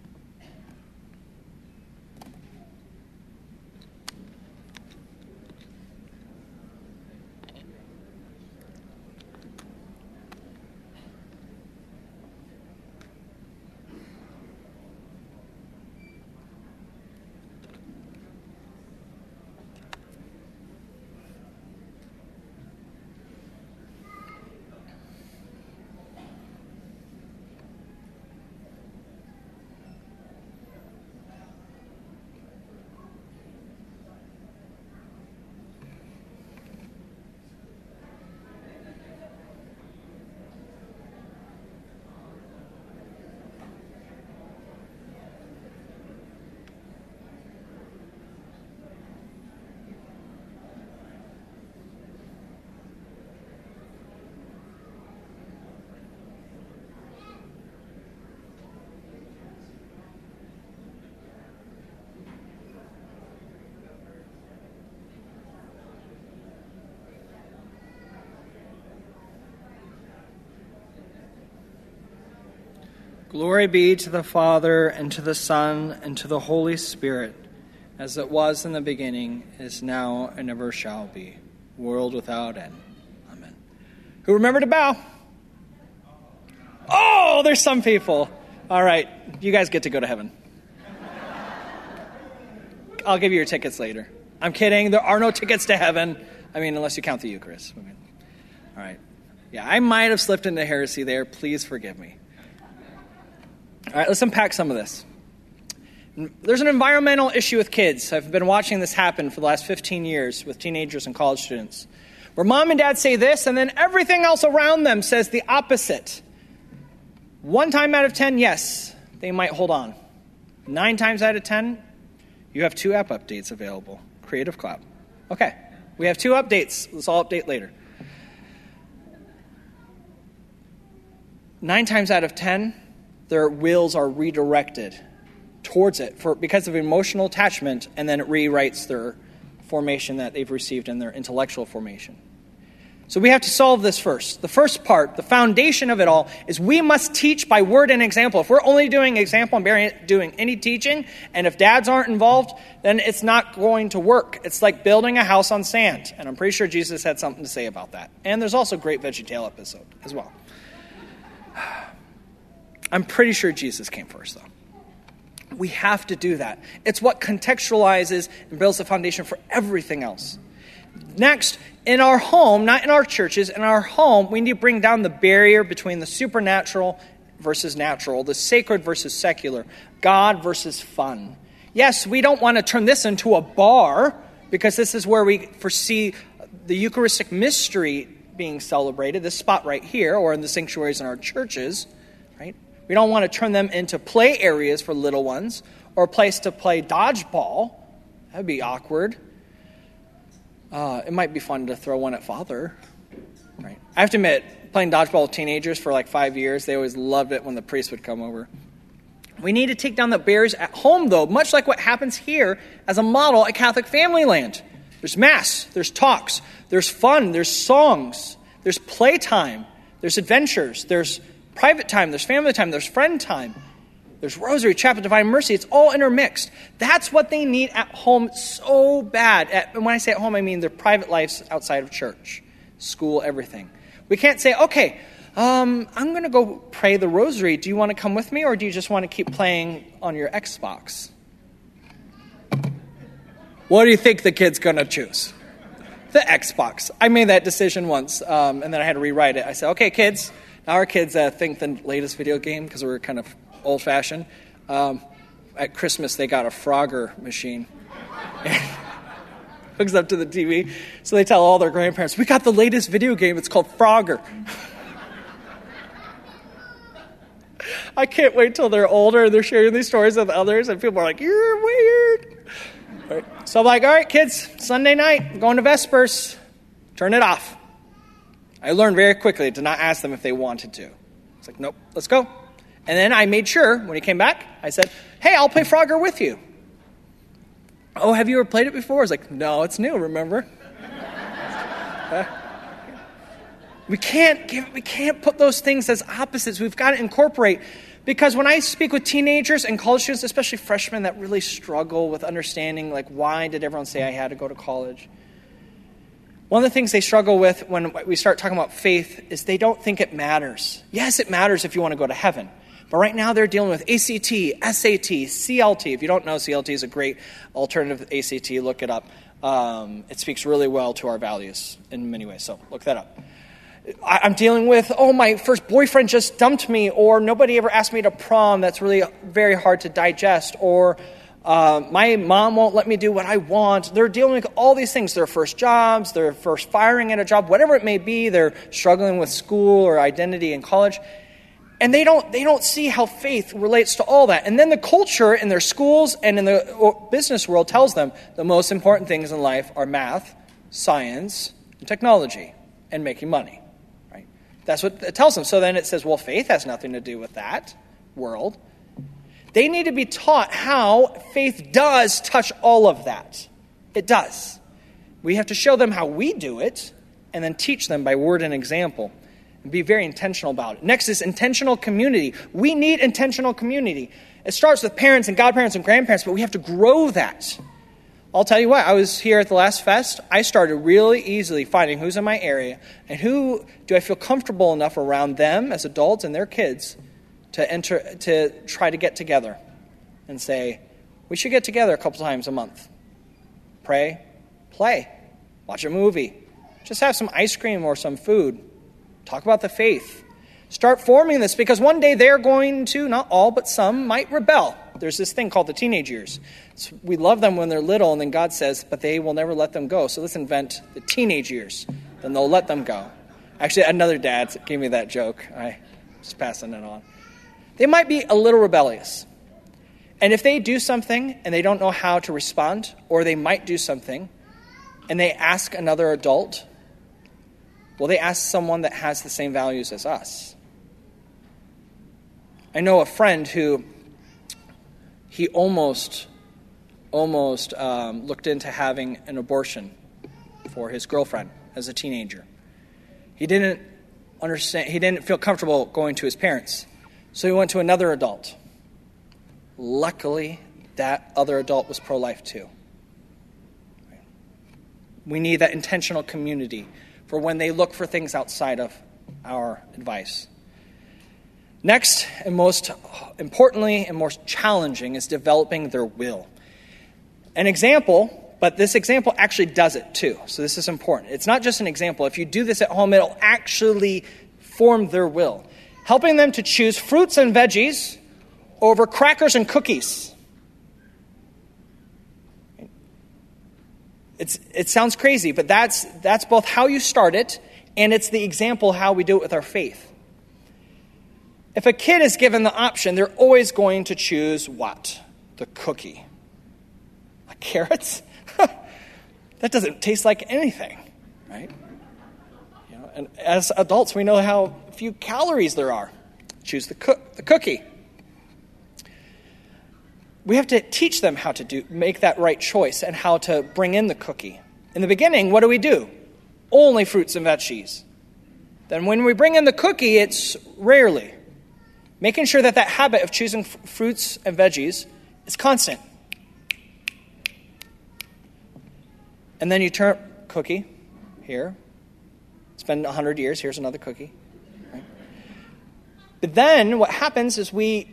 Glory be to the Father, and to the Son, and to the Holy Spirit, as it was in the beginning, is now, and ever shall be, world without end. Amen. Who remembered to bow? Oh, there's some people. All right, you guys get to go to heaven. I'll give you your tickets later. I'm kidding. There are no tickets to heaven. I mean, unless you count the Eucharist. All right. Yeah, I might have slipped into heresy there. Please forgive me. All right, let's unpack some of this. There's an environmental issue with kids. I've been watching this happen for the last 15 years with teenagers and college students, where mom and dad say this, and then everything else around them says the opposite. 1 time out of 10, yes, they might hold on. 9 times out of 10, you have 2 app updates available. Creative Cloud. Okay, we have 2 updates. Let's all update later. 9 times out of 10, their wills are redirected towards it because of emotional attachment, and then it rewrites their formation that they've received in their intellectual formation. So we have to solve this first. The first part, the foundation of it all, is we must teach by word and example. If we're only doing example and doing any teaching, and if dads aren't involved, then it's not going to work. It's like building a house on sand, and I'm pretty sure Jesus had something to say about that. And there's also a great VeggieTale episode as well. I'm pretty sure Jesus came first, though. We have to do that. It's what contextualizes and builds the foundation for everything else. Next, in our home, not in our churches, in our home, we need to bring down the barrier between the supernatural versus natural, the sacred versus secular, God versus fun. Yes, we don't want to turn this into a bar, because this is where we foresee the Eucharistic mystery being celebrated, this spot right here, or in the sanctuaries in our churches, right? We don't want to turn them into play areas for little ones, or a place to play dodgeball. That would be awkward. It might be fun to throw one at Father. Right? I have to admit, playing dodgeball with teenagers for like 5 years, they always loved it when the priest would come over. We need to take down the barriers at home, though, much like what happens here as a model at Catholic Family Land. There's Mass, there's talks, there's fun, there's songs, there's playtime, there's adventures, there's private time, there's family time, there's friend time, there's Rosary, Chapel, Divine Mercy. It's all intermixed. That's what they need at home so bad. And when I say at home, I mean their private lives outside of church, school, everything. We can't say, okay, I'm going to go pray the Rosary. Do you want to come with me, or do you just want to keep playing on your Xbox? What do you think the kid's going to choose? The Xbox. I made that decision once, and then I had to rewrite it. I said, okay, kids. Now our kids think the latest video game, because we're kind of old-fashioned. At Christmas, they got a Frogger machine. Hooks up to the TV. So they tell all their grandparents, we got the latest video game. It's called Frogger. I can't wait till they're older and they're sharing these stories with others and people are like, you're weird. Right. So I'm like, all right, kids, Sunday night, I'm going to Vespers. Turn it off. I learned very quickly to not ask them if they wanted to. It's like, nope, let's go. And then I made sure when he came back, I said, hey, I'll play Frogger with you. Oh, have you ever played it before? I was like, no, it's new, remember? We can't put those things as opposites. We've got to incorporate. Because when I speak with teenagers and college students, especially freshmen that really struggle with understanding, like, why did everyone say I had to go to college? One of the things they struggle with when we start talking about faith is they don't think it matters. Yes, it matters if you want to go to heaven. But right now they're dealing with ACT, SAT, CLT. If you don't know, CLT is a great alternative to ACT. Look it up. It speaks really well to our values in many ways, so look that up. I'm dealing with, my first boyfriend just dumped me, or nobody ever asked me to prom. That's really very hard to digest. Or my mom won't let me do what I want. They're dealing with all these things. Their first jobs, their first firing at a job, whatever it may be. They're struggling with school or identity in college. And they don't see how faith relates to all that. And then the culture in their schools and in the business world tells them the most important things in life are math, science, and technology, and making money. Right? That's what it tells them. So then it says, well, faith has nothing to do with that world. They need to be taught how faith does touch all of that. It does. We have to show them how we do it, and then teach them by word and example. Be very intentional about it. Next is intentional community. We need intentional community. It starts with parents and godparents and grandparents, but we have to grow that. I'll tell you what, I was here at the last fest. I started really easily finding who's in my area and who do I feel comfortable enough around them as adults and their kids to try to get together and say, we should get together a couple times a month. Pray, play, watch a movie, just have some ice cream or some food. Talk about the faith. Start forming this because one day they're going to, not all, but some might rebel. There's this thing called the teenage years. We love them when they're little, and then God says, but they will never let them go. So let's invent the teenage years. Then they'll let them go. Actually, another dad gave me that joke. I just passing it on. They might be a little rebellious. And if they do something and they don't know how to respond, or they might do something, and they ask another adult, well, they ask someone that has the same values as us. I know a friend who he almost looked into having an abortion for his girlfriend as a teenager. He didn't understand. He didn't feel comfortable going to his parents, so he went to another adult. Luckily, that other adult was pro-life too. We need that intentional community for when they look for things outside of our advice. Next, and most importantly and most challenging, is developing their will. An example, but this example actually does it too. So this is important. It's not just an example. If you do this at home, it'll actually form their will. Helping them to choose fruits and veggies over crackers and cookies. It sounds crazy, but that's both how you start it, and it's the example how we do it with our faith. If a kid is given the option, they're always going to choose what? The cookie. Like carrots? That doesn't taste like anything, right? And as adults, we know how few calories there are. Choose the cookie. We have to teach them how to make that right choice and how to bring in the cookie. In the beginning, what do? Only fruits and veggies. Then when we bring in the cookie, it's rarely. Making sure that habit of choosing fruits and veggies is constant. And then you turn cookie here. It's been 100 years. Here's another cookie. Right? But then what happens is we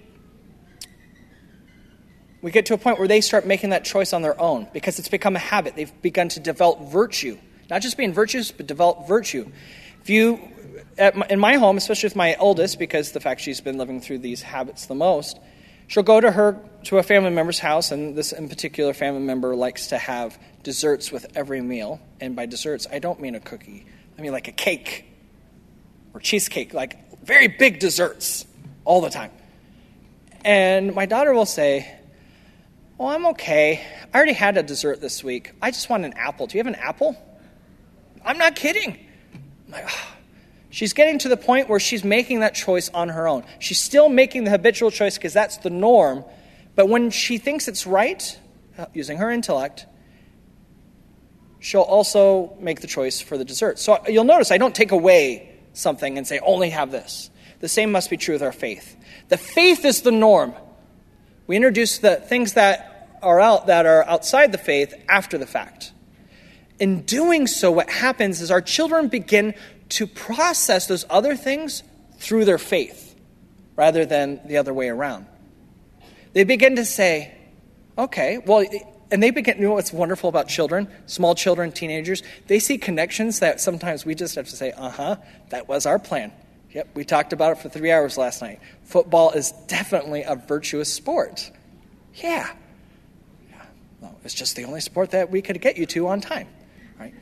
get to a point where they start making that choice on their own because it's become a habit. They've begun to develop virtue. Not just being virtuous, but develop virtue. In my home, especially with my eldest, because the fact she's been living through these habits the most, she'll go to her to a family member's house, and this in particular family member likes to have desserts with every meal. And by desserts, I don't mean a cookie. I mean like a cake or cheesecake, like very big desserts all the time. And my daughter will say, "Oh, I'm okay. I already had a dessert this week. I just want an apple. Do you have an apple?" I'm not kidding. I'm like, oh. She's getting to the point where she's making that choice on her own. She's still making the habitual choice because that's the norm. But when she thinks it's right, using her intellect, she'll also make the choice for the dessert. So you'll notice I don't take away something and say, only have this. The same must be true with our faith. The faith is the norm. We introduce the things that are outside the faith after the fact. In doing so, what happens is our children begin to process those other things through their faith rather than the other way around. They begin to say, okay, well, and they begin, you know what's wonderful about children, small children, teenagers, they see connections that sometimes we just have to say, that was our plan. Yep, we talked about it for 3 hours last night. Football is definitely a virtuous sport. Yeah. Well, it's just the only sport that we could get you to on time, right?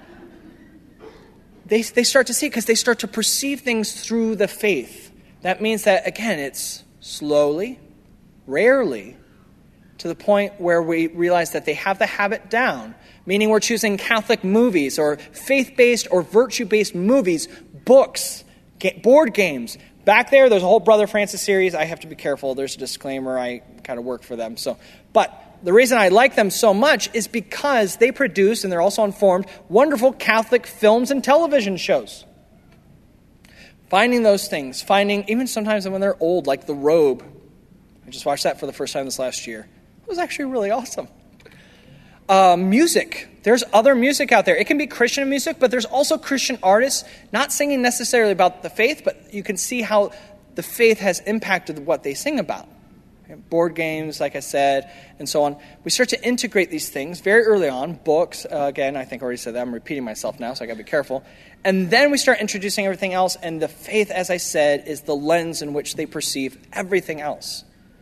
They start to see because they start to perceive things through the faith. That means that, again, it's slowly, rarely, to the point where we realize that they have the habit down, meaning we're choosing Catholic movies or faith-based or virtue-based movies, books, board games. Back there's a whole Brother Francis series. I have to be careful. There's a disclaimer. I kind of work for them. But the reason I like them so much is because they produce, and they're also informed, wonderful Catholic films and television shows. Finding those things, even sometimes when they're old, like The Robe. I just watched that for the first time this last year. It was actually really awesome. Music. There's other music out there. It can be Christian music, but there's also Christian artists, not singing necessarily about the faith, but you can see how the faith has impacted what they sing about. Board games, like I said, and so on. We start to integrate these things very early on. Books, again, I think I already said that. I'm repeating myself now, so I got to be careful. And then we start introducing everything else, and the faith, as I said, is the lens in which they perceive everything else.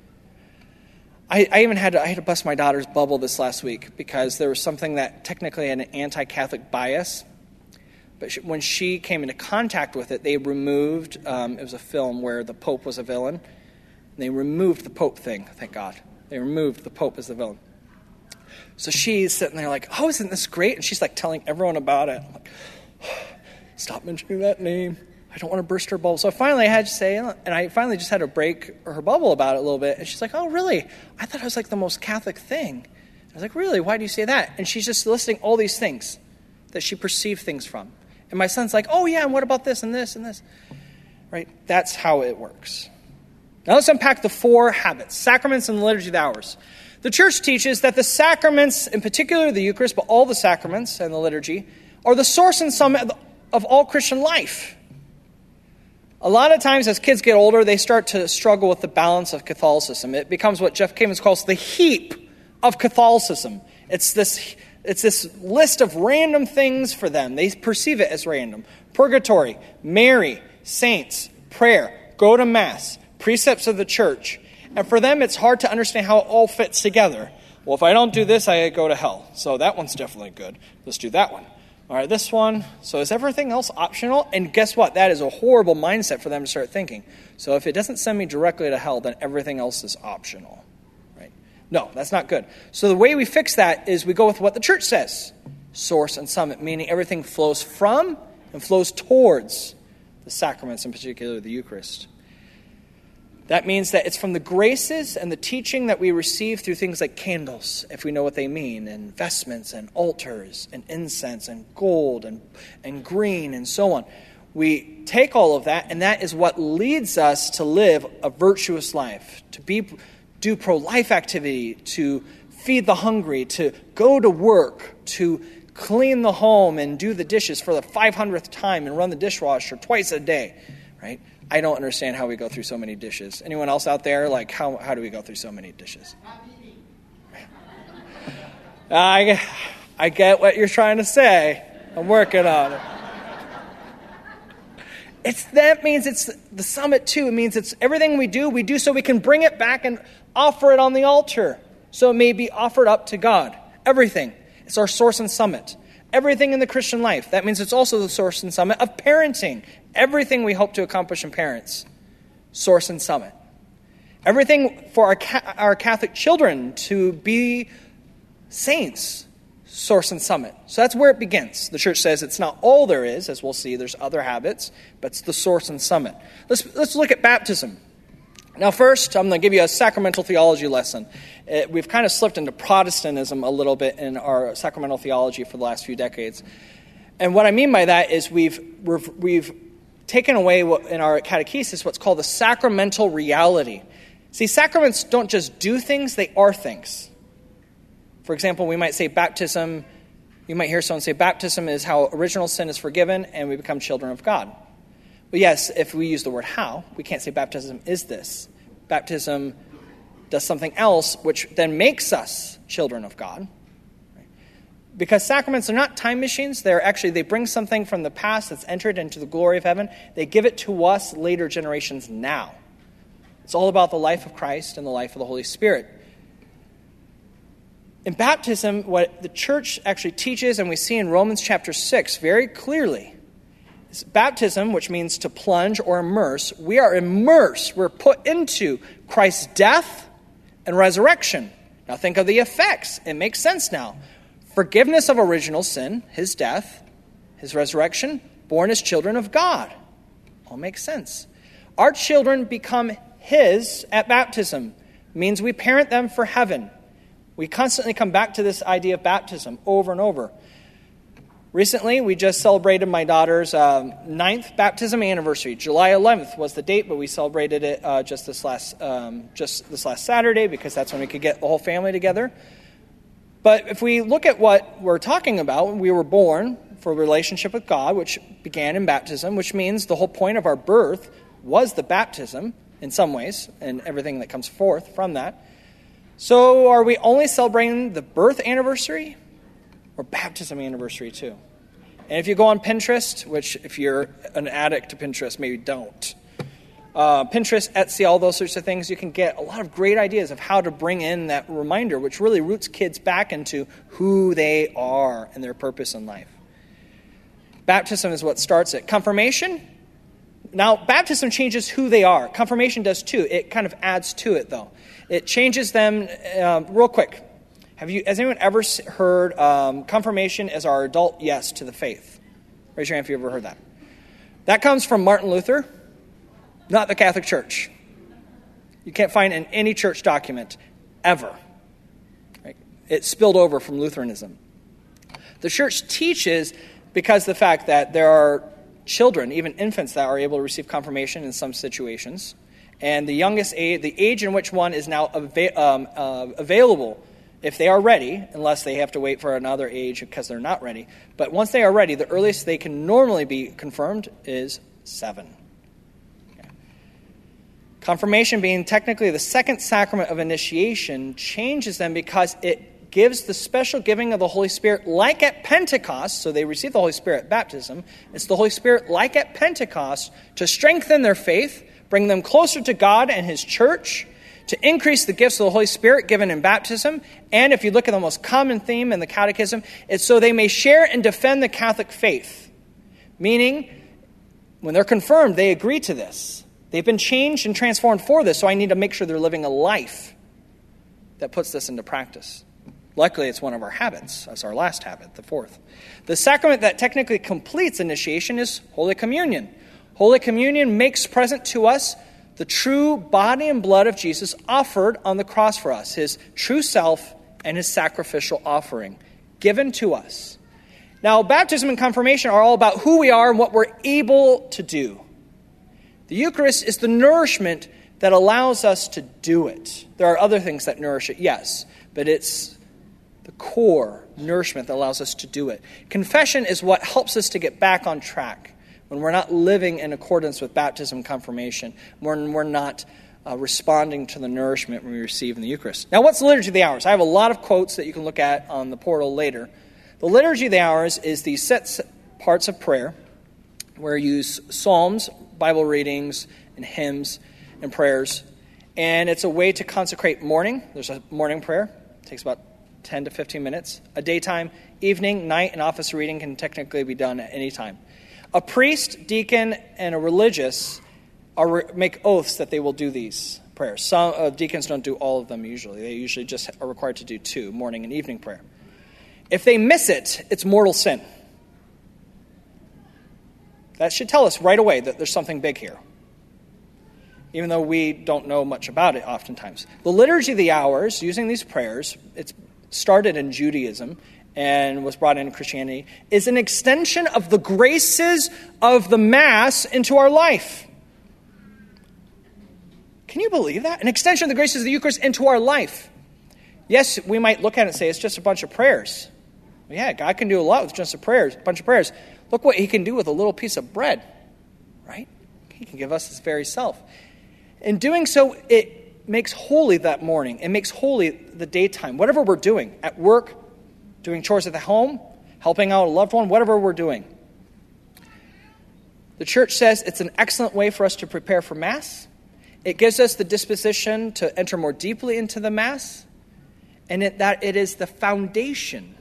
I even had to bust my daughter's bubble this last week because there was something that technically had an anti-Catholic bias. But when she came into contact with it, they removed, it was a film where the Pope was a villain. They removed the Pope thing, thank God. They removed the Pope as the villain. So she's sitting there like, oh, isn't this great? And she's like telling everyone about it. I'm like, stop mentioning that name. I don't want to burst her bubble. So finally I had to say, and I finally just had to break her bubble about it a little bit. And she's like, oh, really? I thought it was like the most Catholic thing. I was like, really? Why do you say that? And she's just listing all these things that she perceived things from. And my son's like, oh, yeah, and what about this and this and this? Right? That's how it works. Now let's unpack the 4 habits, sacraments and the liturgy of the hours. The church teaches that the sacraments, in particular the Eucharist, but all the sacraments and the liturgy, are the source and summit of all Christian life. A lot of times as kids get older, they start to struggle with the balance of Catholicism. It becomes what Jeff Cavins calls the heap of Catholicism. It's this list of random things for them. They perceive it as random. Purgatory, Mary, saints, prayer, go to Mass, precepts of the church. And for them, it's hard to understand how it all fits together. Well, if I don't do this, I go to hell. So that one's definitely good. Let's do that one. All right, this one. So is everything else optional? And guess what? That is a horrible mindset for them to start thinking. So if it doesn't send me directly to hell, then everything else is optional. Right? No, that's not good. So the way we fix that is we go with what the church says. Source and summit, meaning everything flows from and flows towards the sacraments, in particular the Eucharist. That means that it's from the graces and the teaching that we receive through things like candles, if we know what they mean, and vestments and altars and incense and gold and green and so on. We take all of that, and that is what leads us to live a virtuous life, to do pro-life activity, to feed the hungry, to go to work, to clean the home and do the dishes for the 500th time and run the dishwasher twice a day, right? I don't understand how we go through so many dishes. Anyone else out there, like, how do we go through so many dishes? I get what you're trying to say. I'm working on it. That means it's the summit, too. It means it's everything we do so we can bring it back and offer it on the altar so it may be offered up to God. Everything. It's our source and summit. Everything in the Christian life. That means it's also the source and summit of parenting. Everything we hope to accomplish in parents. Source and summit. Everything for our Catholic children to be saints. Source and summit. So that's where it begins. The church says it's not all there is, as we'll see. There's other habits, but it's the source and summit. Let's look at baptism. Now first, I'm going to give you a sacramental theology lesson. We've kind of slipped into Protestantism a little bit in our sacramental theology for the last few decades. And what I mean by that is we've taken away in our catechesis what's called the sacramental reality. See, sacraments don't just do things, they are things. For example, we might say baptism, you might hear someone say baptism is how original sin is forgiven and we become children of God. But yes, if we use the word how, we can't say baptism is this. Baptism does something else which then makes us children of God. Because sacraments are not time machines, they bring something from the past that's entered into the glory of heaven. They give it to us later generations now. It's all about the life of Christ and the life of the Holy Spirit. In baptism, what the church actually teaches, and we see in Romans chapter 6 very clearly, is baptism, which means to plunge or immerse. We are immersed. We're put into Christ's death and resurrection. Now think of the effects. It makes sense now. Forgiveness of original sin, his death, his resurrection, born as children of God. All makes sense. Our children become his at baptism. Means we parent them for heaven. We constantly come back to this idea of baptism over and over. Recently, we just celebrated my daughter's 9th baptism anniversary. July 11th was the date, but we celebrated it just this last Saturday because that's when we could get the whole family together. But if we look at what we're talking about, we were born for a relationship with God, which began in baptism, which means the whole point of our birth was the baptism in some ways, and everything that comes forth from that. So are we only celebrating the birth anniversary or baptism anniversary too? And if you go on Pinterest, which if you're an addict to Pinterest, maybe don't. Pinterest, Etsy, all those sorts of things, you can get a lot of great ideas of how to bring in that reminder, which really roots kids back into who they are and their purpose in life. Baptism is what starts it. Confirmation. Now, baptism changes who they are. Confirmation does too. It kind of adds to it, though. It changes them real quick. Has anyone ever heard confirmation as our adult yes to the faith? Raise your hand if you ever heard that. That comes from Martin Luther, not the Catholic Church. You can't find in any church document ever. Right? It spilled over from Lutheranism. The church teaches because of the fact that there are children, even infants, that are able to receive confirmation in some situations. And the youngest age, the age in which one is now available, if they are ready, unless they have to wait for another age because they're not ready. But once they are ready, the earliest they can normally be confirmed is 7. Okay. Confirmation, being technically the second sacrament of initiation, changes them because it gives the special giving of the Holy Spirit like at Pentecost. So they receive the Holy Spirit at baptism. It's the Holy Spirit like at Pentecost to strengthen their faith, bring them closer to God and his church, to increase the gifts of the Holy Spirit given in baptism. And if you look at the most common theme in the Catechism, it's so they may share and defend the Catholic faith. Meaning, when they're confirmed, they agree to this. They've been changed and transformed for this, so I need to make sure they're living a life that puts this into practice. Luckily, it's one of our habits. That's our last habit, the 4th. The sacrament that technically completes initiation is Holy Communion. Holy Communion makes present to us the true body and blood of Jesus offered on the cross for us, his true self and his sacrificial offering given to us. Now, baptism and confirmation are all about who we are and what we're able to do. The Eucharist is the nourishment that allows us to do it. There are other things that nourish it, yes, but it's the core nourishment that allows us to do it. Confession is what helps us to get back on track. When we're not living in accordance with baptism and confirmation, when we're not responding to the nourishment we receive in the Eucharist. Now, what's the Liturgy of the Hours? I have a lot of quotes that you can look at on the portal later. The Liturgy of the Hours is the set parts of prayer where you use psalms, Bible readings, and hymns and prayers. And it's a way to consecrate morning. There's a morning prayer. It takes about 10 to 15 minutes. A daytime, evening, night, and office reading can technically be done at any time. A priest, deacon, and a religious make oaths that they will do these prayers. Some deacons don't do all of them usually. They usually just are required to do 2, morning and evening prayer. If they miss it, it's mortal sin. That should tell us right away that there's something big here, even though we don't know much about it oftentimes. The Liturgy of the Hours, using these prayers, it's started in Judaism and was brought into Christianity, is an extension of the graces of the Mass into our life. Can you believe that? An extension of the graces of the Eucharist into our life. Yes, we might look at it and say it's just a bunch of prayers. Well, yeah, God can do a lot with just a bunch of prayers. Look what he can do with a little piece of bread, right? He can give us his very self. In doing so, it makes holy that morning. It makes holy the daytime. Whatever we're doing, at work, doing chores at the home, helping out a loved one, whatever we're doing. The church says it's an excellent way for us to prepare for Mass. It gives us the disposition to enter more deeply into the Mass, and that it is the foundation.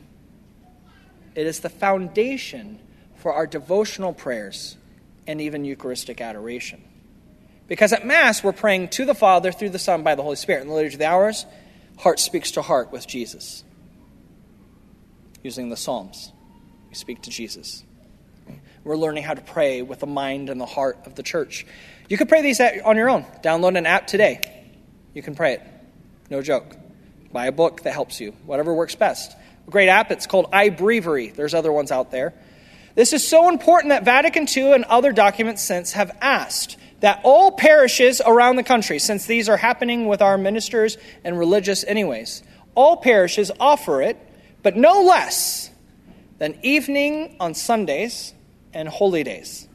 It is the foundation for our devotional prayers and even Eucharistic adoration. Because at Mass, we're praying to the Father through the Son by the Holy Spirit. In the Liturgy of the Hours, heart speaks to heart with Jesus. Using the Psalms, we speak to Jesus. We're learning how to pray with the mind and the heart of the church. You can pray these on your own. Download an app today. You can pray it. No joke. Buy a book that helps you. Whatever works best. A great app, it's called iBreviary. There's other ones out there. This is so important that Vatican II and other documents since have asked that all parishes around the country, since these are happening with our ministers and religious anyways, all parishes offer it, but no less than evening on Sundays and holy days.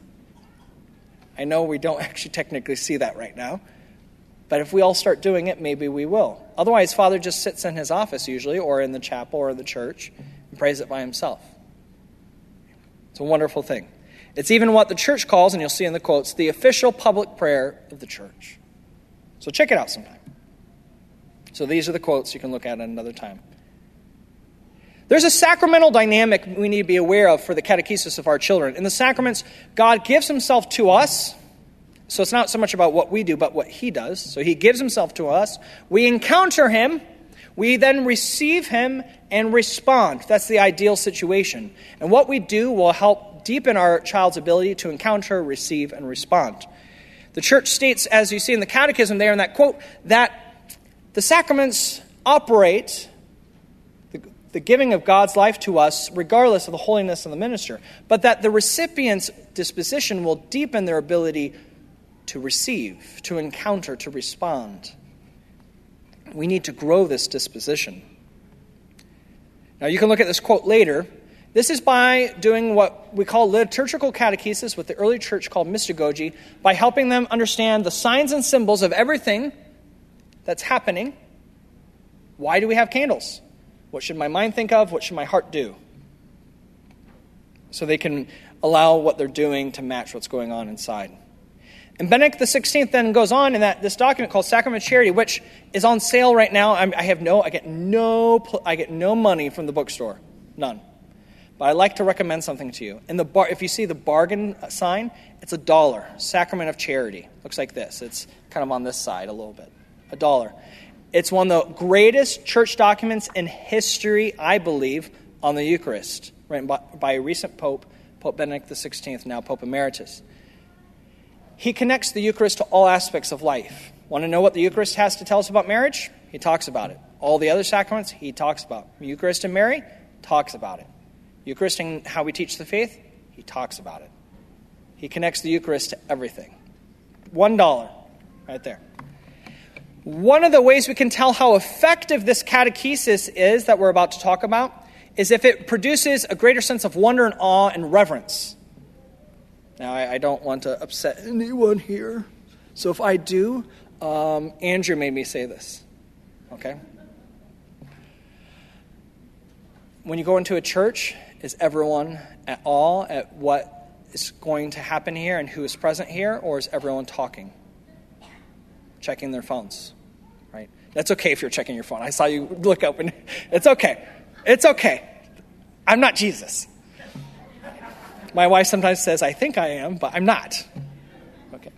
I know we don't actually technically see that right now, but if we all start doing it, maybe we will. Otherwise, Father just sits in his office usually, or in the chapel or the church, and prays it by himself. It's a wonderful thing. It's even what the church calls, and you'll see in the quotes, the official public prayer of the church. So check it out sometime. So these are the quotes you can look at another time. There's a sacramental dynamic we need to be aware of for the catechesis of our children. In the sacraments, God gives himself to us. So it's not so much about what we do, but what he does. So he gives himself to us. We encounter him. We then receive him and respond. That's the ideal situation. And what we do will help deepen our child's ability to encounter, receive, and respond. The church states, as you see in the catechism there in that quote, that the sacraments operate the giving of God's life to us regardless of the holiness of the minister, but that the recipient's disposition will deepen their ability to receive, to encounter, to respond. We need to grow this disposition. Now you can look at this quote later. This is by doing what we call liturgical catechesis, what the early church called mystagogy, by helping them understand the signs and symbols of everything that's happening. Why do we have candles? What should my mind think of? What should my heart do? So they can allow what they're doing to match what's going on inside. And Benedict XVI then goes on in this document called Sacrament of Charity, which is on sale right now. I get no money from the bookstore, none. But I'd like to recommend something to you. If you see the bargain sign, it's $1. Sacrament of Charity. Looks like this. It's kind of on this side a little bit. $1. It's one of the greatest church documents in history, I believe, on the Eucharist, written by a recent Pope, Pope Benedict XVI, now Pope Emeritus. He connects the Eucharist to all aspects of life. Want to know what the Eucharist has to tell us about marriage? He talks about it. All the other sacraments, he talks about. Eucharist and Mary, talks about it. Eucharist and how we teach the faith, he talks about it. He connects the Eucharist to everything. $1, right there. One of the ways we can tell how effective this catechesis is that we're about to talk about is if it produces a greater sense of wonder and awe and reverence. Now, I don't want to upset anyone here, so if I do, Andrew made me say this, okay? When you go into a church, is everyone at all at what is going to happen here and who is present here, or is everyone talking? checking their phones, right? That's okay if you're checking your phone. I saw you look up, and it's okay. It's okay. I'm not Jesus. My wife sometimes says, I think I am, but I'm not. Okay.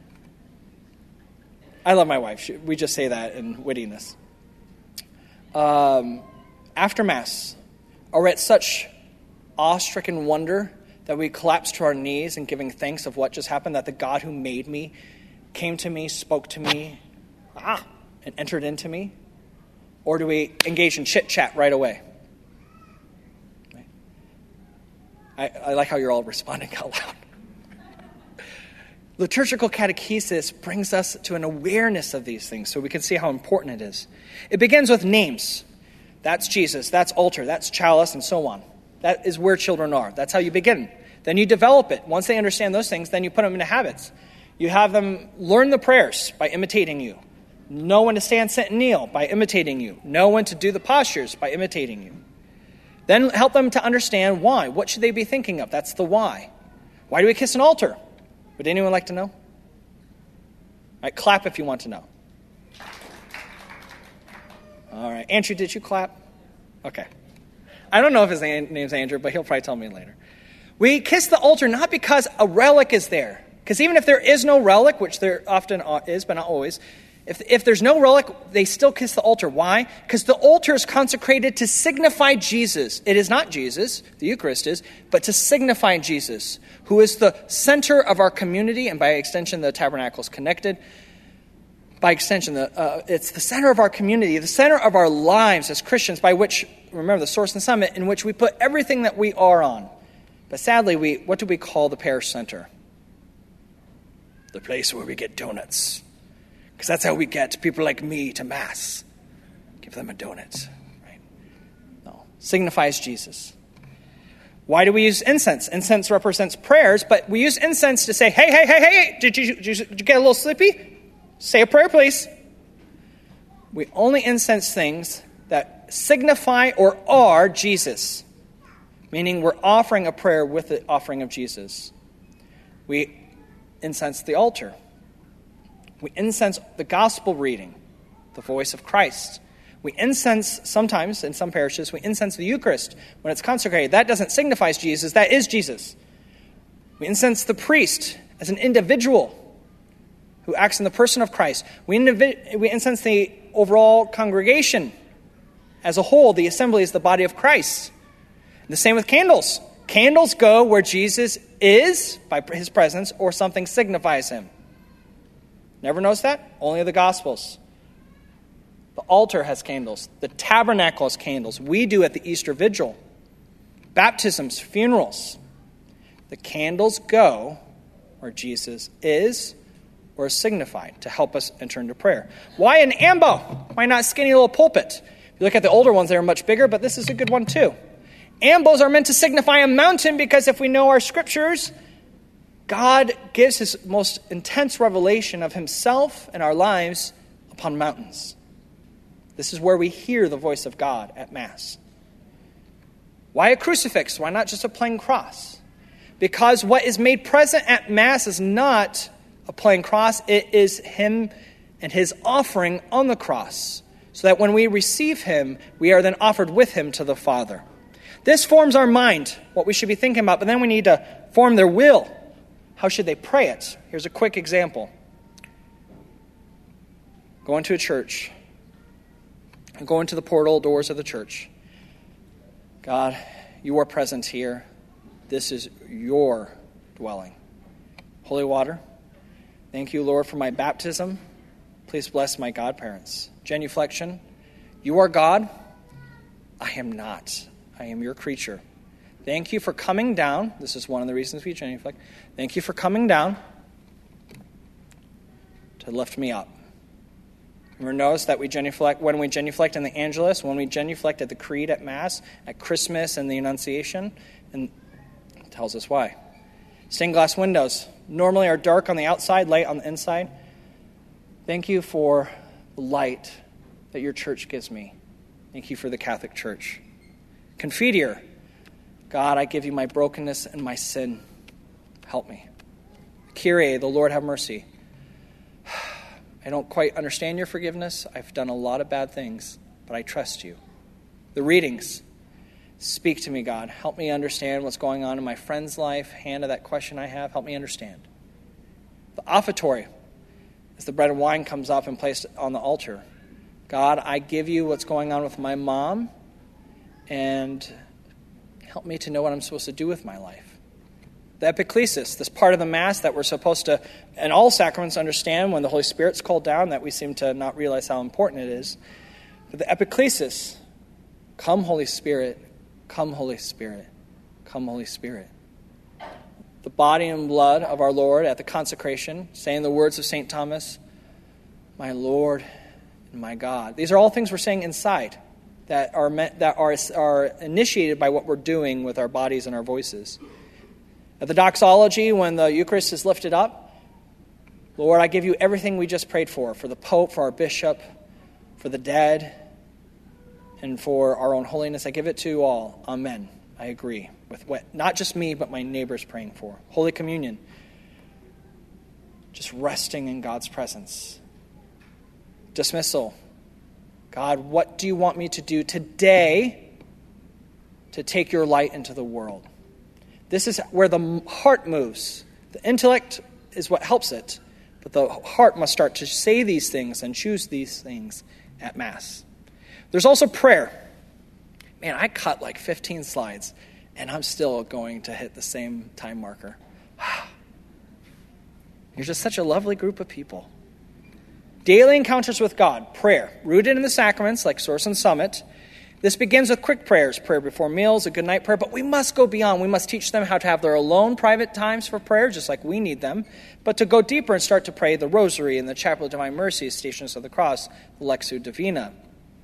I love my wife. We just say that in wittiness. After Mass, are we at such awe-stricken wonder that we collapse to our knees in giving thanks of what just happened, that the God who made me came to me, spoke to me, and entered into me? Or do we engage in chit-chat right away? I like how you're all responding out loud. Liturgical catechesis brings us to an awareness of these things so we can see how important it is. It begins with names. That's Jesus, that's altar, that's chalice, and so on. That is where children are. That's how you begin. Then you develop it. Once they understand those things, then you put them into habits. You have them learn the prayers by imitating you. Know when to stand, sit, and kneel by imitating you. Know when to do the postures by imitating you. Then help them to understand why. What should they be thinking of? That's the why. Why do we kiss an altar? Would anyone like to know? All right, clap if you want to know. All right, Andrew, did you clap? Okay. I don't know if his name's Andrew, but he'll probably tell me later. We kiss the altar not because a relic is there. Because even if there is no relic, which there often is, but not always, if there's no relic, they still kiss the altar. Why? Because the altar is consecrated to signify Jesus. It is not Jesus, the Eucharist is, but to signify Jesus, who is the center of our community, and by extension, the tabernacle is connected. By extension, it's the center of our community, the center of our lives as Christians, by which, remember, the source and summit, in which we put everything that we are on. But sadly, what do we call the parish center? The place where we get donuts. Because that's how we get people like me to Mass. Give them a donut. Right? No. Signifies Jesus. Why do we use incense? Incense represents prayers, but we use incense to say, hey, did you get a little sleepy? Say a prayer, please. We only incense things that signify or are Jesus, meaning we're offering a prayer with the offering of Jesus. We incense the altar. We incense the gospel reading, the voice of Christ. We incense, sometimes in some parishes, we incense the Eucharist when it's consecrated. That doesn't signify Jesus, that is Jesus. We incense the priest as an individual who acts in the person of Christ. We incense the overall congregation as a whole. The assembly is the body of Christ. And the same with candles. Candles go where Jesus is by his presence or something signifies him. Never noticed that? Only the Gospels. The altar has candles. The tabernacle has candles. We do at the Easter Vigil. Baptisms, funerals. The candles go where Jesus is or is signified to help us enter into prayer. Why an ambo? Why not skinny little pulpit? If you look at the older ones, they're much bigger, but this is a good one too. Ambos are meant to signify a mountain because if we know our scriptures, God gives his most intense revelation of himself and our lives upon mountains. This is where we hear the voice of God at Mass. Why a crucifix? Why not just a plain cross? Because what is made present at Mass is not a plain cross. It is him and his offering on the cross. So that when we receive him, we are then offered with him to the Father. This forms our mind, what we should be thinking about, but then we need to form their will. How should they pray it? Here's a quick example. Go into a church. Go into the portal doors of the church. God, you are present here. This is your dwelling. Holy water, thank you, Lord, for my baptism. Please bless my godparents. Genuflection, you are God. I am not. I am your creature. Thank you for coming down. This is one of the reasons we genuflect. Thank you for coming down to lift me up. Remember, notice that we genuflect when we genuflect in the Angelus, when we genuflect at the Creed at Mass, at Christmas and the Annunciation, and it tells us why. Stained glass windows normally are dark on the outside, light on the inside. Thank you for the light that your church gives me. Thank you for the Catholic Church. Confiteor, God, I give you my brokenness and my sin. Help me. Kyrie, the Lord have mercy. I don't quite understand your forgiveness. I've done a lot of bad things, but I trust you. The readings. Speak to me, God. Help me understand what's going on in my friend's life. Hannah, that question I have, help me understand. The offertory, as the bread and wine comes up and placed on the altar. God, I give you what's going on with my mom, and help me to know what I'm supposed to do with my life. The epiclesis, this part of the Mass that we're supposed to, in all sacraments, understand when the Holy Spirit's called down, that we seem to not realize how important it is. But the epiclesis, come Holy Spirit, come Holy Spirit, come Holy Spirit. The body and blood of our Lord at the consecration, saying the words of St. Thomas, my Lord and my God. These are all things we're saying inside that are initiated by what we're doing with our bodies and our voices. At the doxology, when the Eucharist is lifted up, Lord, I give you everything we just prayed for the Pope, for our bishop, for the dead, and for our own holiness. I give it to you all. Amen. I agree with what not just me, but my neighbors praying for. Holy Communion, just resting in God's presence. Dismissal. God, what do you want me to do today to take your light into the world? This is where the heart moves. The intellect is what helps it, but the heart must start to say these things and choose these things at Mass. There's also prayer. Man, I cut like 15 slides, and I'm still going to hit the same time marker. You're just such a lovely group of people. Daily encounters with God, prayer, rooted in the sacraments like Source and Summit. This begins with quick prayers, prayer before meals, a good night prayer, but we must go beyond. We must teach them how to have their alone private times for prayer, just like we need them, but to go deeper and start to pray the Rosary and the Chapel of Divine Mercy, Stations of the Cross, the Lectio Divina.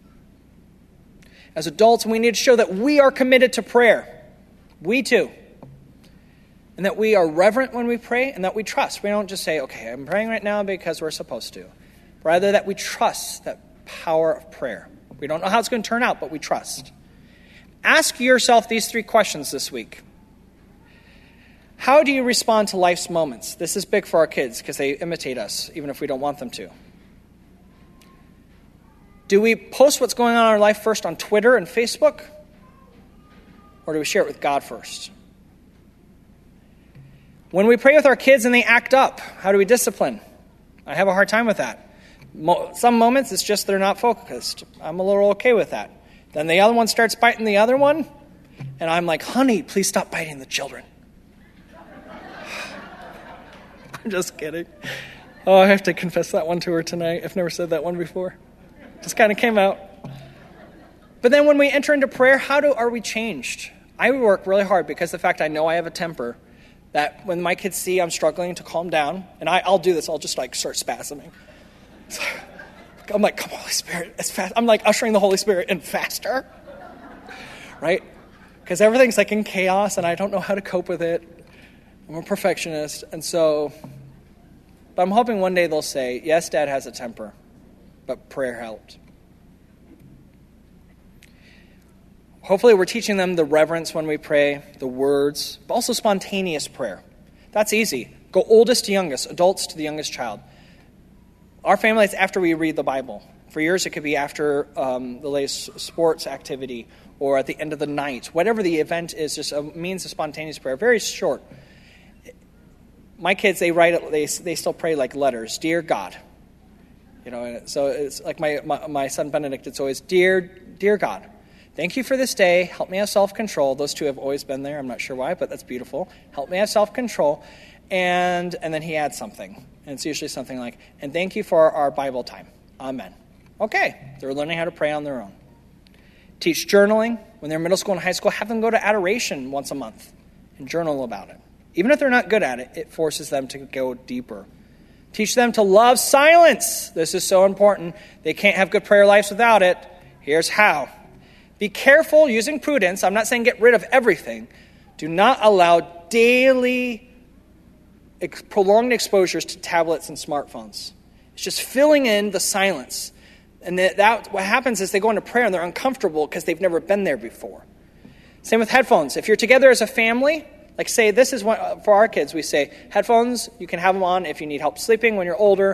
As adults, we need to show that we are committed to prayer. We too. And that we are reverent when we pray and that we trust. We don't just say, okay, I'm praying right now because we're supposed to. Rather, that we trust that power of prayer. We don't know how it's going to turn out, but we trust. Ask yourself these 3 questions this week. How do you respond to life's moments? This is big for our kids because they imitate us, even if we don't want them to. Do we post what's going on in our life first on Twitter and Facebook? Or do we share it with God first? When we pray with our kids and they act up, how do we discipline? I have a hard time with that. Some moments it's just they're not focused. I'm a little okay with that. Then the other one starts biting the other one, and I'm like, honey, please stop biting the children. I'm just kidding. Oh, I have to confess that one to her tonight. I've never said that one before. Just kind of came out. But then when we enter into prayer, are we changed? I work really hard because the fact I know I have a temper, that when my kids see I'm struggling to calm down, and I'll do this, I'll just like start spasming. I'm like, come on, Holy Spirit, it's fast. I'm like ushering the Holy Spirit in faster, right? Because everything's like in chaos, and I don't know how to cope with it. I'm a perfectionist, but I'm hoping one day they'll say, yes, Dad has a temper, but prayer helped. Hopefully we're teaching them the reverence when we pray, the words, but also spontaneous prayer. That's easy. Go oldest to youngest, adults to the youngest child. Our family, it's after we read the Bible. For years, it could be after the latest sports activity or at the end of the night. Whatever the event is, just a means of spontaneous prayer. Very short. My kids, they write it. They still pray like letters. Dear God. So it's like my son Benedict. It's always, Dear God. Thank you for this day. Help me have self-control. Those two have always been there. I'm not sure why, but that's beautiful. Help me have self-control. And then he adds something. And it's usually something like, and thank you for our Bible time. Amen. Okay, they're learning how to pray on their own. Teach journaling. When they're middle school and high school, have them go to adoration once a month and journal about it. Even if they're not good at it, it forces them to go deeper. Teach them to love silence. This is so important. They can't have good prayer lives without it. Here's how. Be careful using prudence. I'm not saying get rid of everything. Do not allow daily prolonged exposures to tablets and smartphones. It's just filling in the silence. And that what happens is they go into prayer and they're uncomfortable because they've never been there before. Same with headphones. If you're together as a family, like say this is what, for our kids, we say headphones, you can have them on if you need help sleeping when you're older,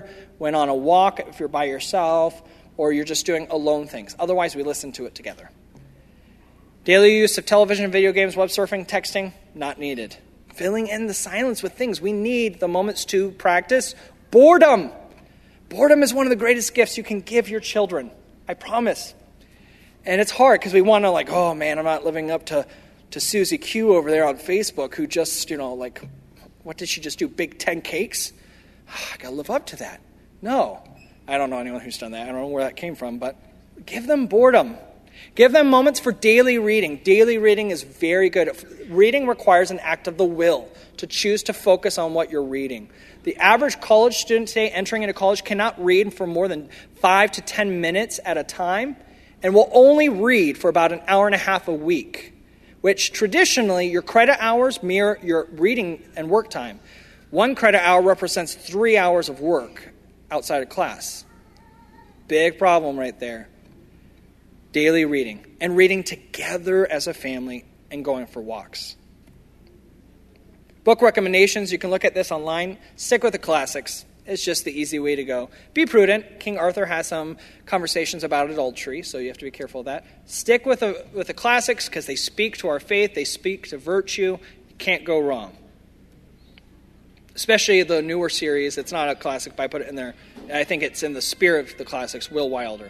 when on a walk, if you're by yourself, or you're just doing alone things. Otherwise, we listen to it together. Daily use of television, video games, web surfing, texting, not needed. Filling in the silence with things. We need the moments to practice boredom. Boredom is one of the greatest gifts you can give your children. I promise. And it's hard because we want to oh man, I'm not living up to Susie Q over there on Facebook who just, what did she just do? Bake 10 cakes? I got to live up to that. No. I don't know anyone who's done that. I don't know where that came from, but give them boredom. Give them moments for daily reading. Daily reading is very good. Reading requires an act of the will to choose to focus on what you're reading. The average college student today entering into college cannot read for more than 5 to 10 minutes at a time and will only read for about an hour and a half a week, which traditionally your credit hours mirror your reading and work time. 1 credit hour represents 3 hours of work outside of class. Big problem right there. Daily reading and reading together as a family and going for walks. Book recommendations, you can look at this online. Stick with the classics. It's just the easy way to go. Be prudent. King Arthur has some conversations about adultery, so you have to be careful of that. Stick with the classics because they speak to our faith. They speak to virtue. You can't go wrong. Especially the newer series. It's not a classic, but I put it in there. I think it's in the spirit of the classics, Will Wilder.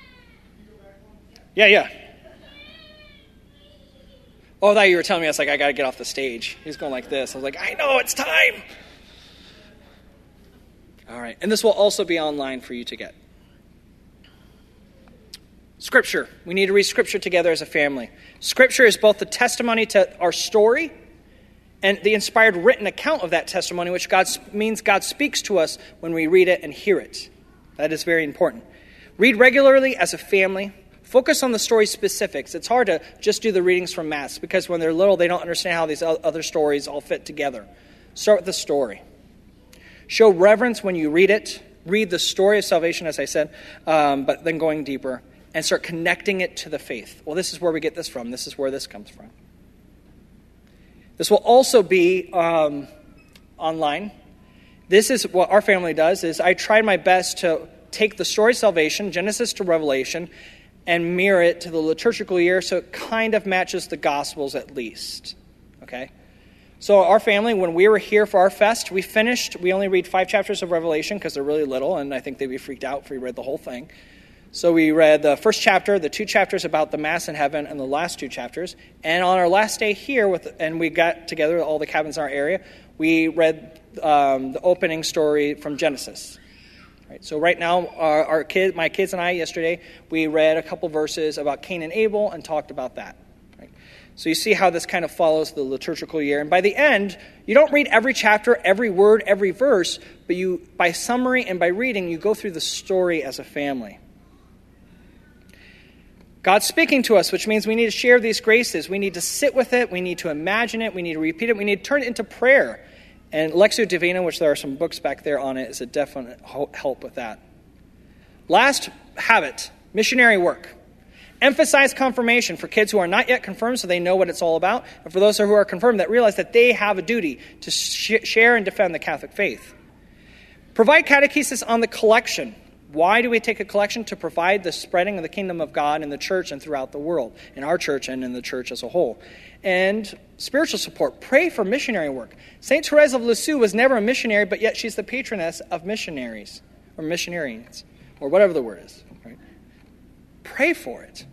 Yeah. Oh, I thought you were telling me, I got to get off the stage. He's going like this. I was like, I know, it's time. All right. And this will also be online for you to get. Scripture. We need to read Scripture together as a family. Scripture is both the testimony to our story and the inspired written account of that testimony, which means God speaks to us when we read it and hear it. That is very important. Read regularly as a family. Focus on the story specifics. It's hard to just do the readings from Mass because when they're little, they don't understand how these other stories all fit together. Start with the story. Show reverence when you read it. Read the story of salvation, as I said, but then going deeper and start connecting it to the faith. Well, this is where we get this from. This is where this comes from. This will also be online. This is what our family does, is I tried my best to take the story of salvation, Genesis to Revelation, and mirror it to the liturgical year so it kind of matches the Gospels at least. Okay? So our family, when we were here for our fest, we only read 5 chapters of Revelation because they're really little, and I think they'd be freaked out if we read the whole thing. So we read the first chapter, the 2 chapters about the Mass in heaven, and the last 2 chapters. And on our last day here, and we got together all the cabins in our area, we read the opening story from Genesis. Right, so right now, my kids and I yesterday, we read a couple verses about Cain and Abel and talked about that. Right? So you see how this kind of follows the liturgical year. And by the end, you don't read every chapter, every word, every verse, but you, by summary and by reading, you go through the story as a family. God's speaking to us, which means we need to share these graces. We need to sit with it. We need to imagine it. We need to repeat it. We need to turn it into prayer. And Lectio Divina, which there are some books back there on it, is a definite help with that. Last habit, missionary work. Emphasize confirmation for kids who are not yet confirmed so they know what it's all about. And for those who are confirmed that realize that they have a duty to share and defend the Catholic faith. Provide catechesis on the collection. Why do we take a collection? To provide the spreading of the kingdom of God in the church and throughout the world, in our church and in the church as a whole. And spiritual support. Pray for missionary work. St. Therese of Lisieux was never a missionary, but yet she's the patroness of missionaries, or missionarians, or whatever the word is. Right? Pray for it.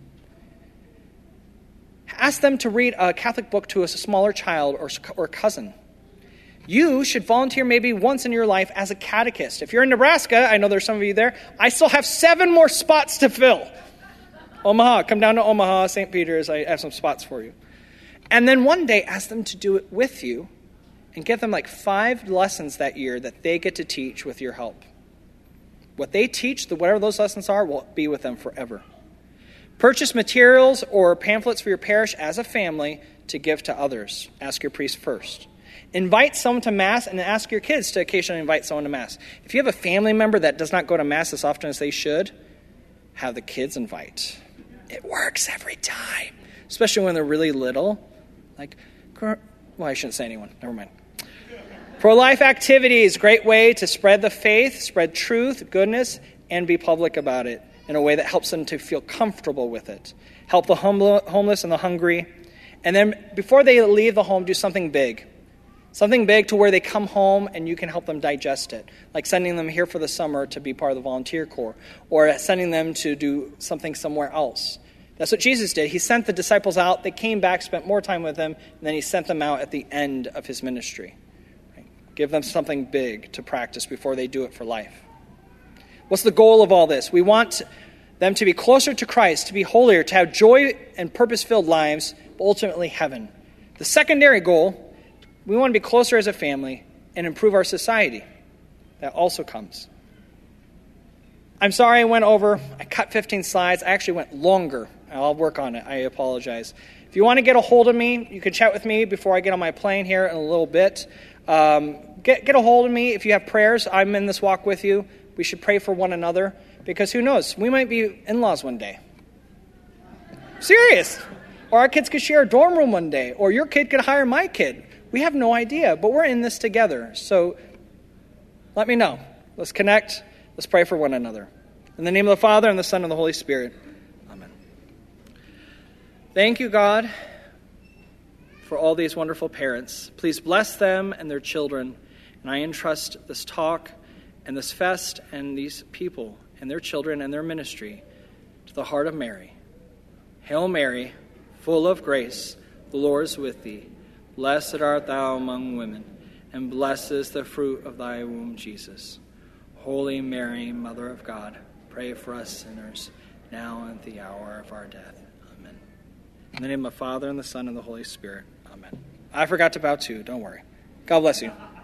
Ask them to read a Catholic book to a smaller child or cousin. You should volunteer maybe once in your life as a catechist. If you're in Nebraska, I know there's some of you there, I still have 7 more spots to fill. Omaha, come down to Omaha, St. Peter's, I have some spots for you. And then one day, ask them to do it with you and give them 5 lessons that year that they get to teach with your help. What they teach, whatever those lessons are, will be with them forever. Purchase materials or pamphlets for your parish as a family to give to others. Ask your priest first. Invite someone to Mass and ask your kids to occasionally invite someone to Mass. If you have a family member that does not go to Mass as often as they should, have the kids invite. It works every time, especially when they're really little. Well, I shouldn't say anyone. Never mind. Pro-life activities, great way to spread the faith, spread truth, goodness, and be public about it in a way that helps them to feel comfortable with it. Help the homeless and the hungry. And then before they leave the home, do something big. Something big to where they come home and you can help them digest it. Like sending them here for the summer to be part of the volunteer corps. Or sending them to do something somewhere else. That's what Jesus did. He sent the disciples out. They came back, spent more time with him. And then he sent them out at the end of his ministry. Right? Give them something big to practice before they do it for life. What's the goal of all this? We want them to be closer to Christ, to be holier, to have joy and purpose-filled lives, but ultimately heaven. The secondary goal, we want to be closer as a family and improve our society. That also comes. I'm sorry I went over. I cut 15 slides. I actually went longer. I'll work on it. I apologize. If you want to get a hold of me, you can chat with me before I get on my plane here in a little bit. Get a hold of me if you have prayers. I'm in this walk with you. We should pray for one another because who knows? We might be in-laws one day. Serious. Or our kids could share a dorm room one day. Or your kid could hire my kid. We have no idea, but we're in this together. So let me know. Let's connect. Let's pray for one another. In the name of the Father, and the Son, and the Holy Spirit. Amen. Thank you, God, for all these wonderful parents. Please bless them and their children. And I entrust this talk and this fest and these people and their children and their ministry to the heart of Mary. Hail Mary, full of grace, the Lord is with thee. Blessed art thou among women, and blessed is the fruit of thy womb, Jesus. Holy Mary, Mother of God, pray for us sinners, now and at the hour of our death. Amen. In the name of the Father, and the Son, and the Holy Spirit. Amen. I forgot to bow too. Don't worry. God bless you.